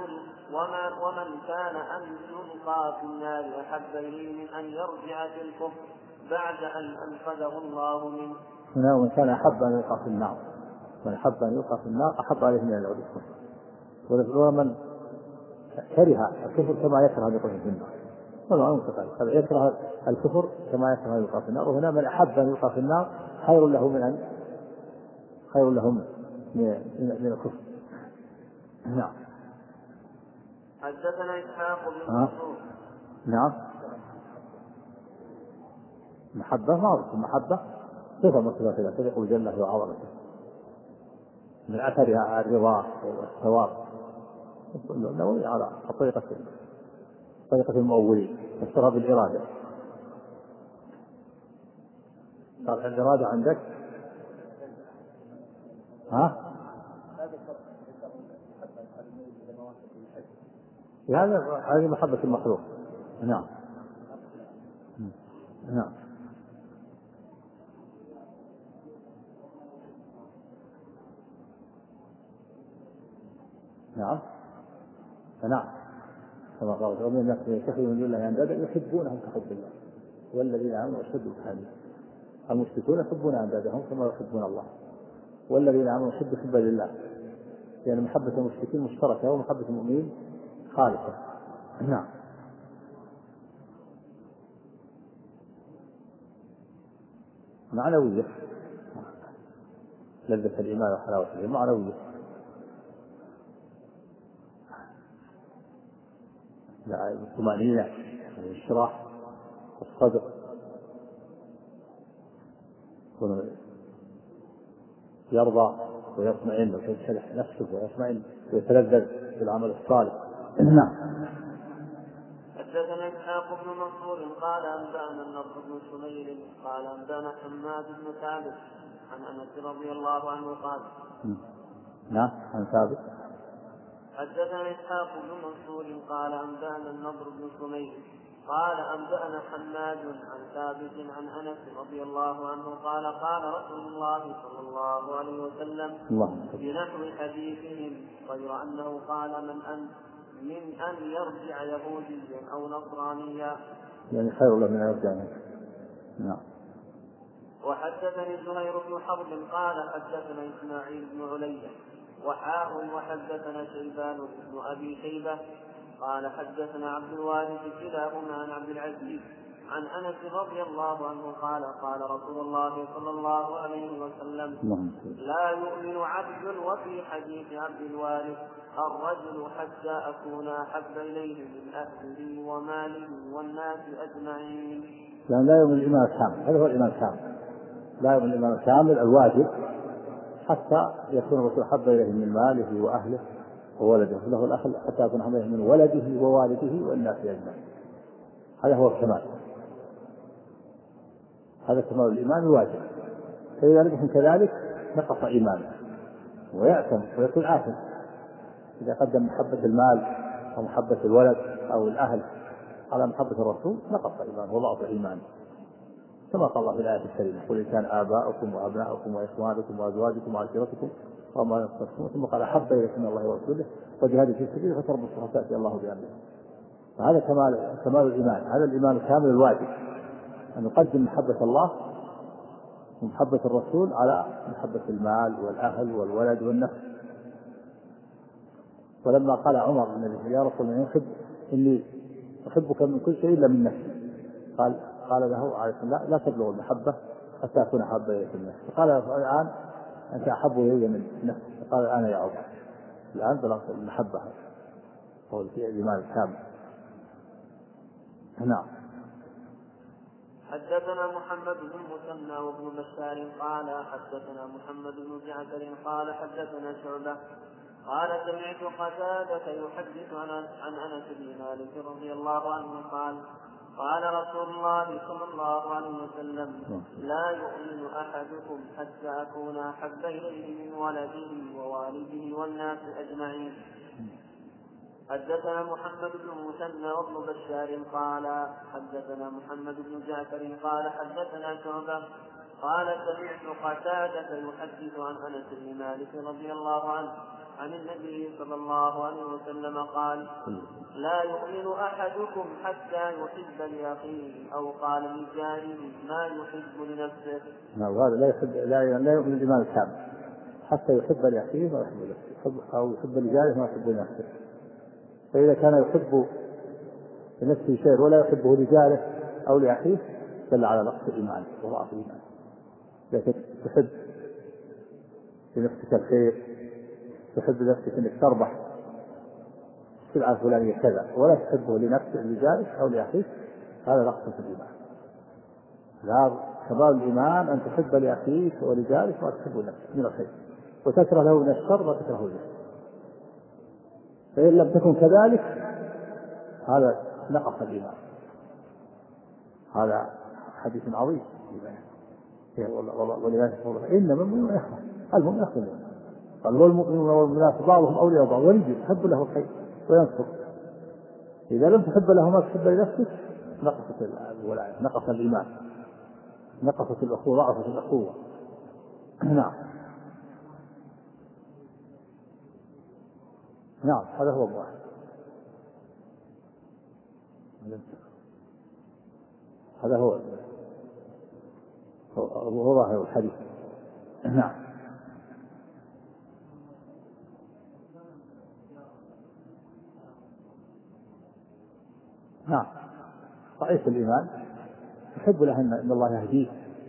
أن يلقى في النار أحب إليه من أن يرجع في الكفر بعد أن أنقذه الله منه. ومن كان أحب أن يلقى في النار، من أحب أن يلقى في النار أحب عليه من أن يعود الكفر. ومن كره الكفر كما يكره أن يلقى في النار، هذا يكره الكفر كما يكره أن يلقى في النار. وهنا من أحب أن يلقى في النار خير له من الكفر. نعم. حدثنا إسحاق بن منصور. نعم. محبة معروف، المحبة صفة مصفة إلى تليق بجلة وعظمته، من أثرها الرضا والثواب. النووي على طريقة المؤولين فسرها بالإرادة. قال الإرادة عندك هذه محبة المخلوق. نعم. نعم. نعم. فنعم كما قال ومن الناس يتخذون من دون الله اندادا يحبونهم كحب الله والذين امنوا اشد حبا. المشركون يحبون اندادهم كما يحبون الله، والذين امنوا اشد حبا لله، يعني محبة المشركين مشتركة ومحبة المؤمنين خالصة. نعم. معنوية، لذة الإيمان وحلاوة الإيمان معنوية. الطمأنينة والانشراح والصدق، يرضى ويطمئن وينشرح نفسه ويطمئن ويتلذذ بالعمل الصالح. نعم. حدثنا إسحاق بن منصور قال أنبأنا النضر بن شميل قال أنبأنا حماد بن ثابت عن أنس رضي الله عنه قال. نعم. عن ثابت. حدثنا إسحاق بن منصور قال أنبأنا النضر بن شميل قال أنبأنا حماد عن ثابت عن أنس رضي الله عنه قال قال رسول الله صلى الله عليه وسلم بنحو حديثهم، غير أنه قال من أن يرجع يهوديا أو نصرانيا، يعني خير له من يرجع. نعم. وحدثني زهير بن حرب قال حدثنا إسماعيل بن علي وحدثنا شيبان بن أبي شيبة قال حدثنا عبد الوارث كلاهما عن عبد العزيز عن أنس رضي الله عنه قال قال رسول الله صلى الله عليه وسلم: لا يؤمن عبد. وفي حديث عبد الوارث: الرجل حتى أكون أحب إليه من أهله وماله والناس أجمعين. يعني لا يؤمن الإيمان الكامل، هذا هو الإيمان الكامل. لا يؤمن الإيمان الكامل الواجب حتى يكون الرسول أحب إليه من ماله وأهله وولده، له الأخل حتى يكون أحب إليه من ولده ووالده والناس أجمعين. هذا هو الكمال، هذا كمال الإيمان الواجب. فإذا لم يكن كذلك نقص إيمانه ويأثم ويكون آثم. إذا قدم محبة المال أو محبة الولد أو الأهل على محبة الرسول نقص إيمانه وضعف إيمانه، كما قال الله في الآية الكريمة: قل إن كان آباؤكم وأبناؤكم وإخوانكم وأزواجكم وعشيرتكم وما يختصون ثم قال أحب إليكم من الله ورسوله وجهاد في سبيله فتربصوا حتى يأتي الله بأمره. فهذا كمال الإيمان، هذا الإيمان الكامل الواجب، أن نقدم محبة الله ومحبة الرسول على محبة المال والأهل والولد والنفس. ولما قال عمر النبي يا رسول الله إني أحبك من كل شيء إلا من نفسي، قال له عليه الصلاة لا تبلغ المحبة حتى أكون أحب إليك من نفسي. قال الآن أنت أحب إلي من نفسي. قال الآن يا عمر الآن بلغت المحبة، هو الإيمان الكامل. نعم. حدثنا محمد بن المثنى وابن بشار قال حدثنا محمد بن جعفر قال حدثنا شعبة قال سمعت قتادة يحدث عن أنس بن مالك رضي الله عنه قال قال رسول الله صلى الله عليه وسلم لا يؤمن أحدكم حتى أكون أحب إليه من ولده ووالده والناس أجمعين. حدثنا محمد بن المثنى وابن بشار قال حدثنا محمد بن جعفر قال حدثنا شعبة قال سمعت قتادة يحدث عن أنس بن مالك رضي الله عنه عن النبي صلى الله عليه وسلم قال لا يؤمن أحدكم حتى يحب لأخيه أو قال لجاره ما يحب لنفسه. هذا لا يؤمن الإيمان الكامل حتى يحب لأخيه ما يحب لنفسه أو يحب لجاره ما يحب لنفسه. فإذا كان يحب لنفسه شيء ولا يحبه لجاره أو لأخيه دل على نقص الإيمان وضعف الإيمان. لكن تحب لنفسك الخير، تحب لنفسك أنك تربح السلعة الفلانية كذا ولا تحبه لنفسك لجارك أو لأخيك، هذا نقص في الإيمان. لا كمال الإيمان أن تحب لأخيك ولجارك ما تحب لنفسك من الخير وتكره له من الشر ما تكره له. فإن لم تكن كذلك هذا نقص الإيمان. هذا حديث عظيم. ولذلك إنما المؤمنون إخوة، المؤمن إخوة. قال والمؤمنون والمؤمنات بعضهم أولياء بعض ولي يحب له الخير وينصر. إذا لم تحب له ما تحب لنفسك نقصت الولاية، نقص الإيمان، نقصت الأخوة، ضعفت الأخوة. نعم. نعم هذا هو الواحد. هذا هو ظاهر الحديث. نعم. نعم رئيس الإيمان يحب له أن الله يهديه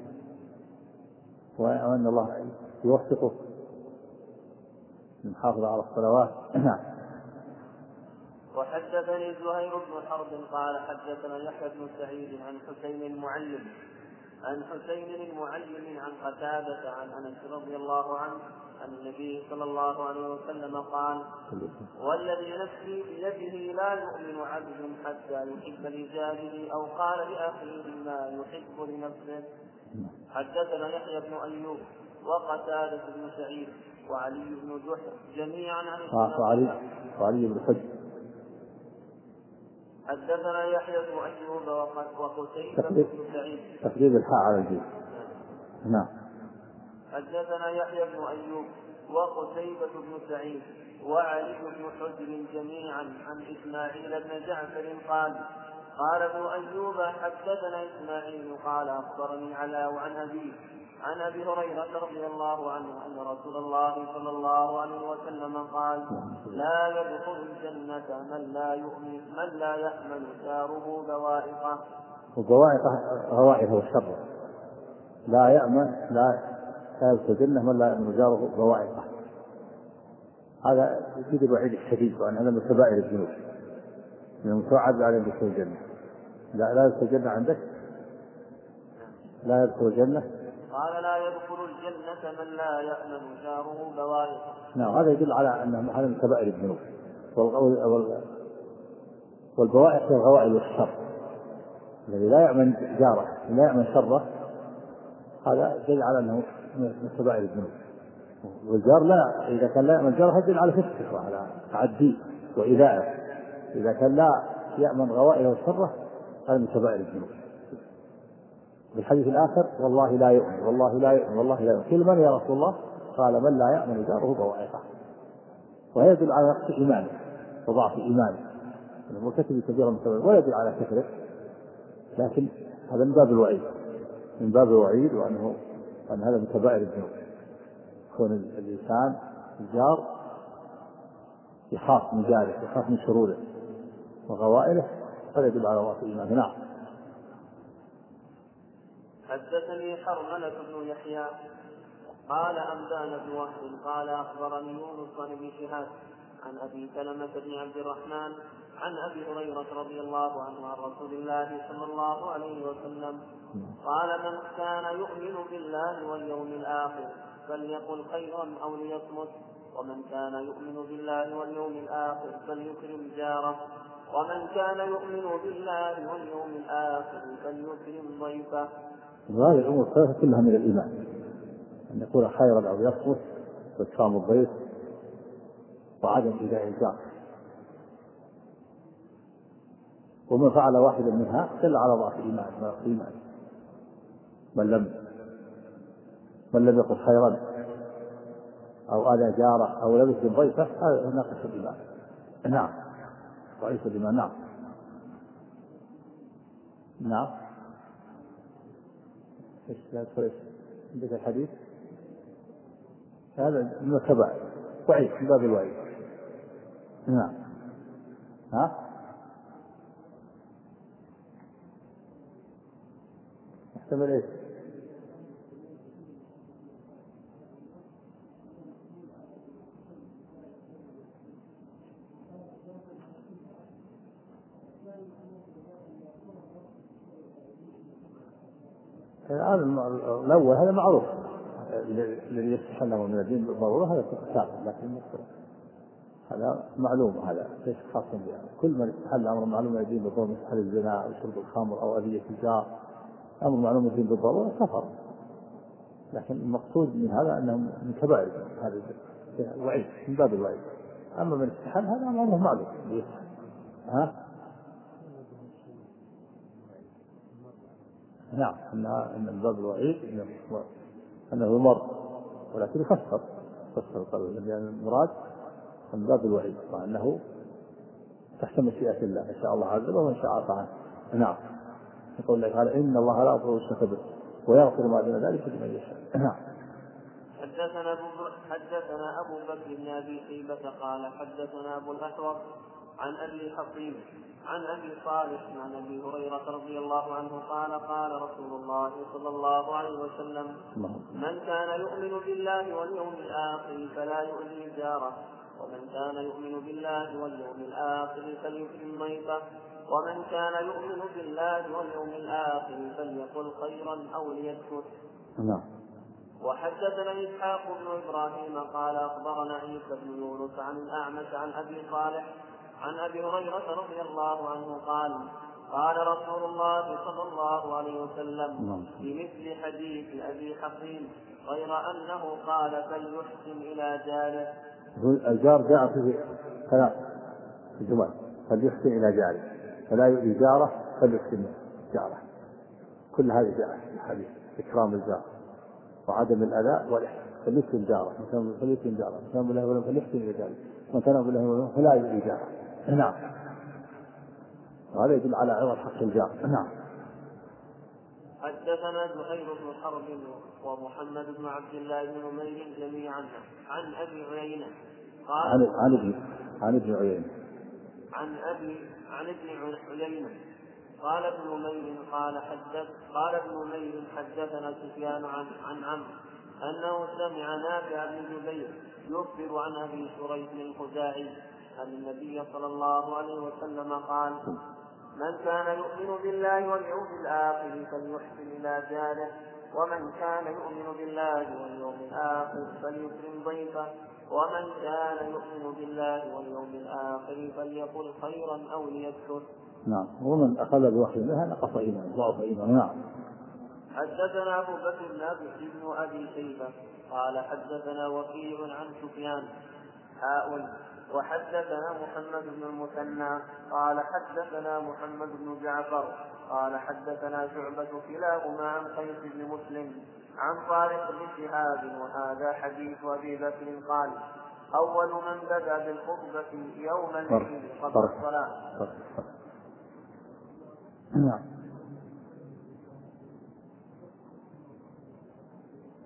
وأن الله يوفقه للمحافظة على الصلوات. نعم. وحدثني زهير بن حرب قال حدثنا يحيى بن سعيد عن حسين المعلم عن قتادة عن أنس رضي الله عنه عن النبي صلى الله عليه وسلم قال والذي نفسي بيده لا يؤمن عبد حتى يحب لجاره أو قال لأخيه ما يحب لنفسه. حدثنا يحيى بن أيوب وقتادة بن سعيد وعلي بن جحر جميعا عن وعلي بن حجر. حدثنا يحيى بن أيوب وقتيبة بن سعيد تقديم الحاء على الجيم. نعم. حدثنا يحيى بن أيوب وقتيبة بن سعيد وعلي بن حجر جميعا عن إسماعيل بن جعفر قال ابن أيوب حدثنا إسماعيل قال أخبرني علاء عن أبي هريرة رضي الله عنه أن رسول الله صلى الله عليه وسلم قال لا يدخل الجنة من لا يأمن جاره بوائقه. غوائقه والشر لا يدخل الجنة من لا يأمن جاره بوائقه. هذا يفيد الوعيد الشديد وأن هذا من كبائر الذنوب من المتوعد عليه بدخول الجنة. لا يدخل الجنة عندك لا يدخل الجنة. قال لا يدخل الجنة من لا يأمن جاره بوائقه. نعم هذا يدل على أن هذا من كبائر الذنوب. والبوائق هي الغوائل والشر الذي لا يأمن جاره لا يأمن شره، هذا يدل على أنه من كبائر الذنوب. والجار لا إذا كان لا يأمن جاره يدل على فسقه وعلى تعديه وإيذائه. إذا كان لا يأمن غوائله وشره هذا من كبائر الذنوب. في الحديث الآخر والله لا يؤمن والله لا يؤمن والله لا يؤمن. كل من يا رسول الله؟ قال من لا يأمن جاره بوائقه. وهي يدل على نقص إيمانه وضعف إيمانه المرتكب كبيرا من كبائر ولا يدل على كفره، لكن هذا من باب الوعيد وأنه وأن هذا من كبائر الذنوب. يكون الإنسان الجار يخاف من جاره، يخاف من شروره وغوائله، فلا يدل على ضعف الإيمان. نعم. حدثني حرملة بن يحيى قال أنبانا بن وهب قال أخبرني يونس بن شهاب عن أبي سلمة بن عبد الرحمن عن أبي هريرة رضي الله عنه عن رسول الله صلى الله عليه وسلم قال من كان يؤمن بالله واليوم الآخر فليقل خيرا أو ليصمت، ومن كان يؤمن بالله واليوم الآخر فليكرم جاره، ومن كان يؤمن بالله واليوم الآخر فليكرم ضيفه. وهذه الأمور الثلاثة كلها من الإيمان، أن يكون خيرا أو يصمت وإكرام الضيف وعدم إيذاء الجار. ومن فعل واحدا منها دل على ضعف الإيمان. من لم يقل خيرا أو آذى جاره أو لم يكرم ضيفه هذا ناقص الإيمان. نعم، ضعيف الإيمان. نعم. نعم. ايش عندك الحديث هذا من الكبائر، وعيد من باب الوعيد. نعم. ها يحتمل ايش؟ الأول هذا معروف، الذي يستحله من الدين بالضرورة هذا كتاب، لكن هذا معلوم، هذا ليس خاصا بها. كل من استحل أمر معلوم من الدين بالضرورة، مثل الزنا أو شرب الخمر أو أذية الجار، أمر معلوم من الدين بالضرورة كفر. لكن المقصود من هذا أنه من كبائر، هذا وعيد من باب الوعيد. أما من استحل هذا أمره معلوم. ها نعم، أن باب الوعيد أنه يمر، ولكن يفسر لأن المراد من باب الوعيد، وأنه تحت مشيئة الله، إن شاء الله عذبه وإن شاء عفا. نعم. يقول الله تعالى إن الله لا يغفر الشرك به ويغفر ما دون ذلك لمن يشاء. نعم. حدثنا أبو بكر بن أبي شيبة قال حدثنا أبو الأحوص عن أبي حصين عن أبي صالح عن أبي هريرة رضي الله عنه قال قال رسول الله صلى الله عليه وسلم من كان يؤمن بالله واليوم الآخر فلا يؤذي جاره، ومن كان يؤمن بالله واليوم الآخر فليكرم ضيفه، ومن كان يؤمن بالله واليوم الآخر فليقل خيرا أو ليسكت. وحدثنا إسحاق بن إبراهيم قال أخبرنا عيسى بن يونس عن الأعمش عن أبي صالح عن أبي هريرة رضي الله عنه قال قال رسول الله صلى الله عليه وسلم بمثل حديث أبي حصين غير أنه قال فليحسن إلى جاره. الجار جاء في ثلاث جمل: فليحسن إلى جاره، فلا يؤذي جاره، فليحسن جاره. كل هذه جاء في الحديث: إكرام الجار وعدم الأذى والإحسان. فليحسن جاره، فليحسن جاره، من كان بالله ولم فليحسن إلى جاره، من كان بالله ولم فلا يؤذي جاره. نعم. وهذا يدل على عظم حق الجار. نعم. حدثنا زهير بن حرب ومحمد بن عبد الله بن نمير جميعا عن ابي عيينة قال عن ابن عيينة عن ابن عيينة قال ابن نمير قال ابن نمير حدثنا سفيان عن عمرو انه سمع نافع بن جبير يخبر عن ابي شريح الخزاعي ان النبي صلى الله عليه وسلم قال: من كان يؤمن بالله واليوم الآخر فليحسن إلى جاره، ومن كان يؤمن بالله واليوم الآخر فليكرم ضيفه، ومن كان يؤمن بالله واليوم الآخر فليقل خيرا أو ليسكت. نعم. ومن أخذ بوحي منها نقص إيمانه، ضعف إيمانه. نعم. حدثنا أبو بكر بن أبي شيبة قال حدثنا وكيع عن سفيان وحدثنا محمد بن المثنى قال حدثنا محمد بن جعفر قال حدثنا شعبة كلاهما عن قيس بن مسلم عن طارق بن شهاب وهذا حديث أبي بكر قال: أول من بدا بالخطبة يوم العيد قبل الصلاة. نعم.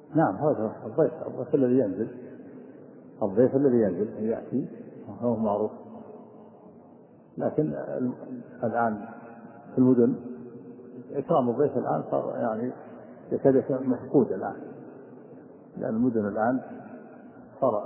نعم هذا الضيف الذي ينزل، الضيف الذي ينزل يأتي هو معروف. لكن الآن في المدن إكرام الضيف الآن صار يعني يكاد مفقود الآن، لأن المدن الآن صار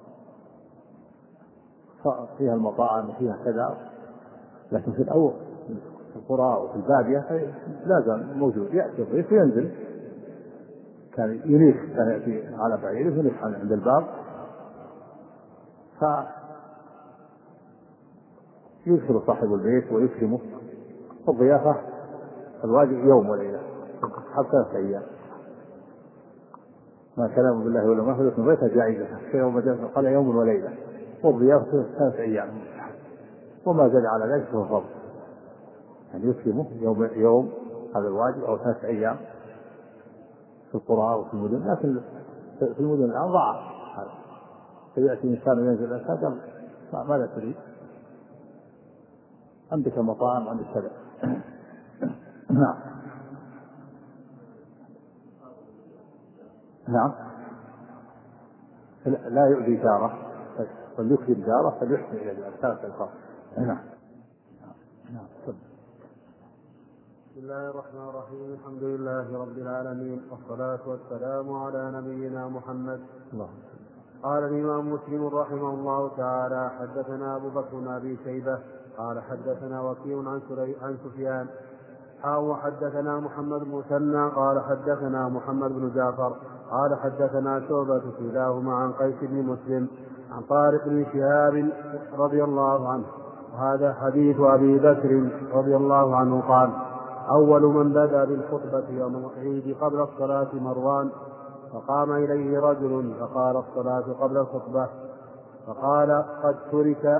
فيها المطاعم وفيها كذا، لكن في الأول في القرى وفي البادية لا زال موجود، يأتي الضيف وينزل، كان ينيخ، كان يأتي على بعيره وينيخ عند الباب فيدخل صاحب البيت ويكرمه. الضيافة الواجب يوم وليلة حتى 3 أيام، ما كلام بالله ولا ما فلت بيتها جائزة يوم قال يوم وليلة، والضيافة 3 أيام، وما زاد على ذلك فهو فضل، يعني يكرمه يوم هذا الواجب أو 3 أيام في القرى وفي المدن. لكن في المدن الآن ضاع هذا، فيأتي إنسان وينزل الإنسان قال ماذا تريد؟ عندك مطاعم عندك كذا. نعم نعم لا يؤذي جاره فليكرم جاره فليحسن إلى الأساس الخاص. نعم نعم. بسم الله الرحمن الرحيم، الحمد لله رب العالمين، والصلاة والسلام على نبينا محمد. قال الإمام مسلم رحمه الله تعالى: حدثنا أبو بكر بن أبي شيبة قال حدثنا وكيع عن سفيان حدثنا محمد بن مثنى قال حدثنا محمد بن جعفر قال حدثنا شعبة كلاهما عن قيس بن مسلم عن طارق بن شهاب رضي الله عنه. وهذا حديث أبي بكر رضي الله عنه قال: أول من بدأ بالخطبة يوم العيد قبل الصلاة مروان، فقام إليه رجل فقال: الصلاة قبل الخطبة. فقال: قد ترك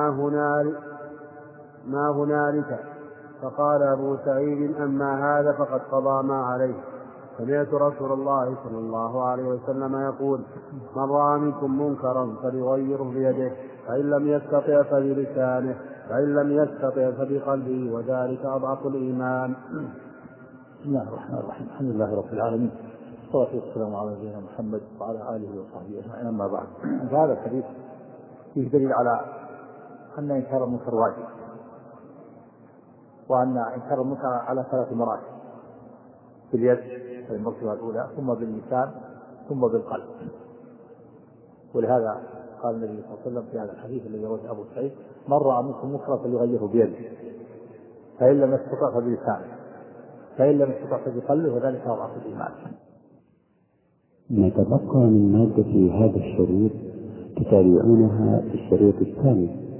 ما هنالك. فقال أبو سعيد: أما هذا فقد قضى ما عليه. سمعت رسول الله صلى الله عليه وسلم يقول: من رأى منكم منكرا فليغيره بيده، فإن لم يستطع فبلسانه، فإن لم يستطع فبقلبه، وذلك أضعف الإيمان. بسم الله الرحمن الرحيم، الحمد لله رب العالمين، والصلاة والسلام على نبينا محمد وعلى آله وصحبه أجمعين. أما بعد، هذا الحديث فيه دليل على أن إنكار المنكر واجب، وأن إنكار المنكر على 3 مراتب: باليد في المرتبة الأولى، ثم باللسان، ثم بالقلب. ولهذا قال النبي صلى الله عليه وسلم في هذا الحديث الذي رواه أبو سعيد: من رأى منكم منكرا فليغيره بيده، فإن لم يستطع فبلسانه، فإن لم يستطع فبقلبه، وذلك أضعف الإيمان. نتبقى من مادة هذا الشريط تتابعونها في الشريط الثاني.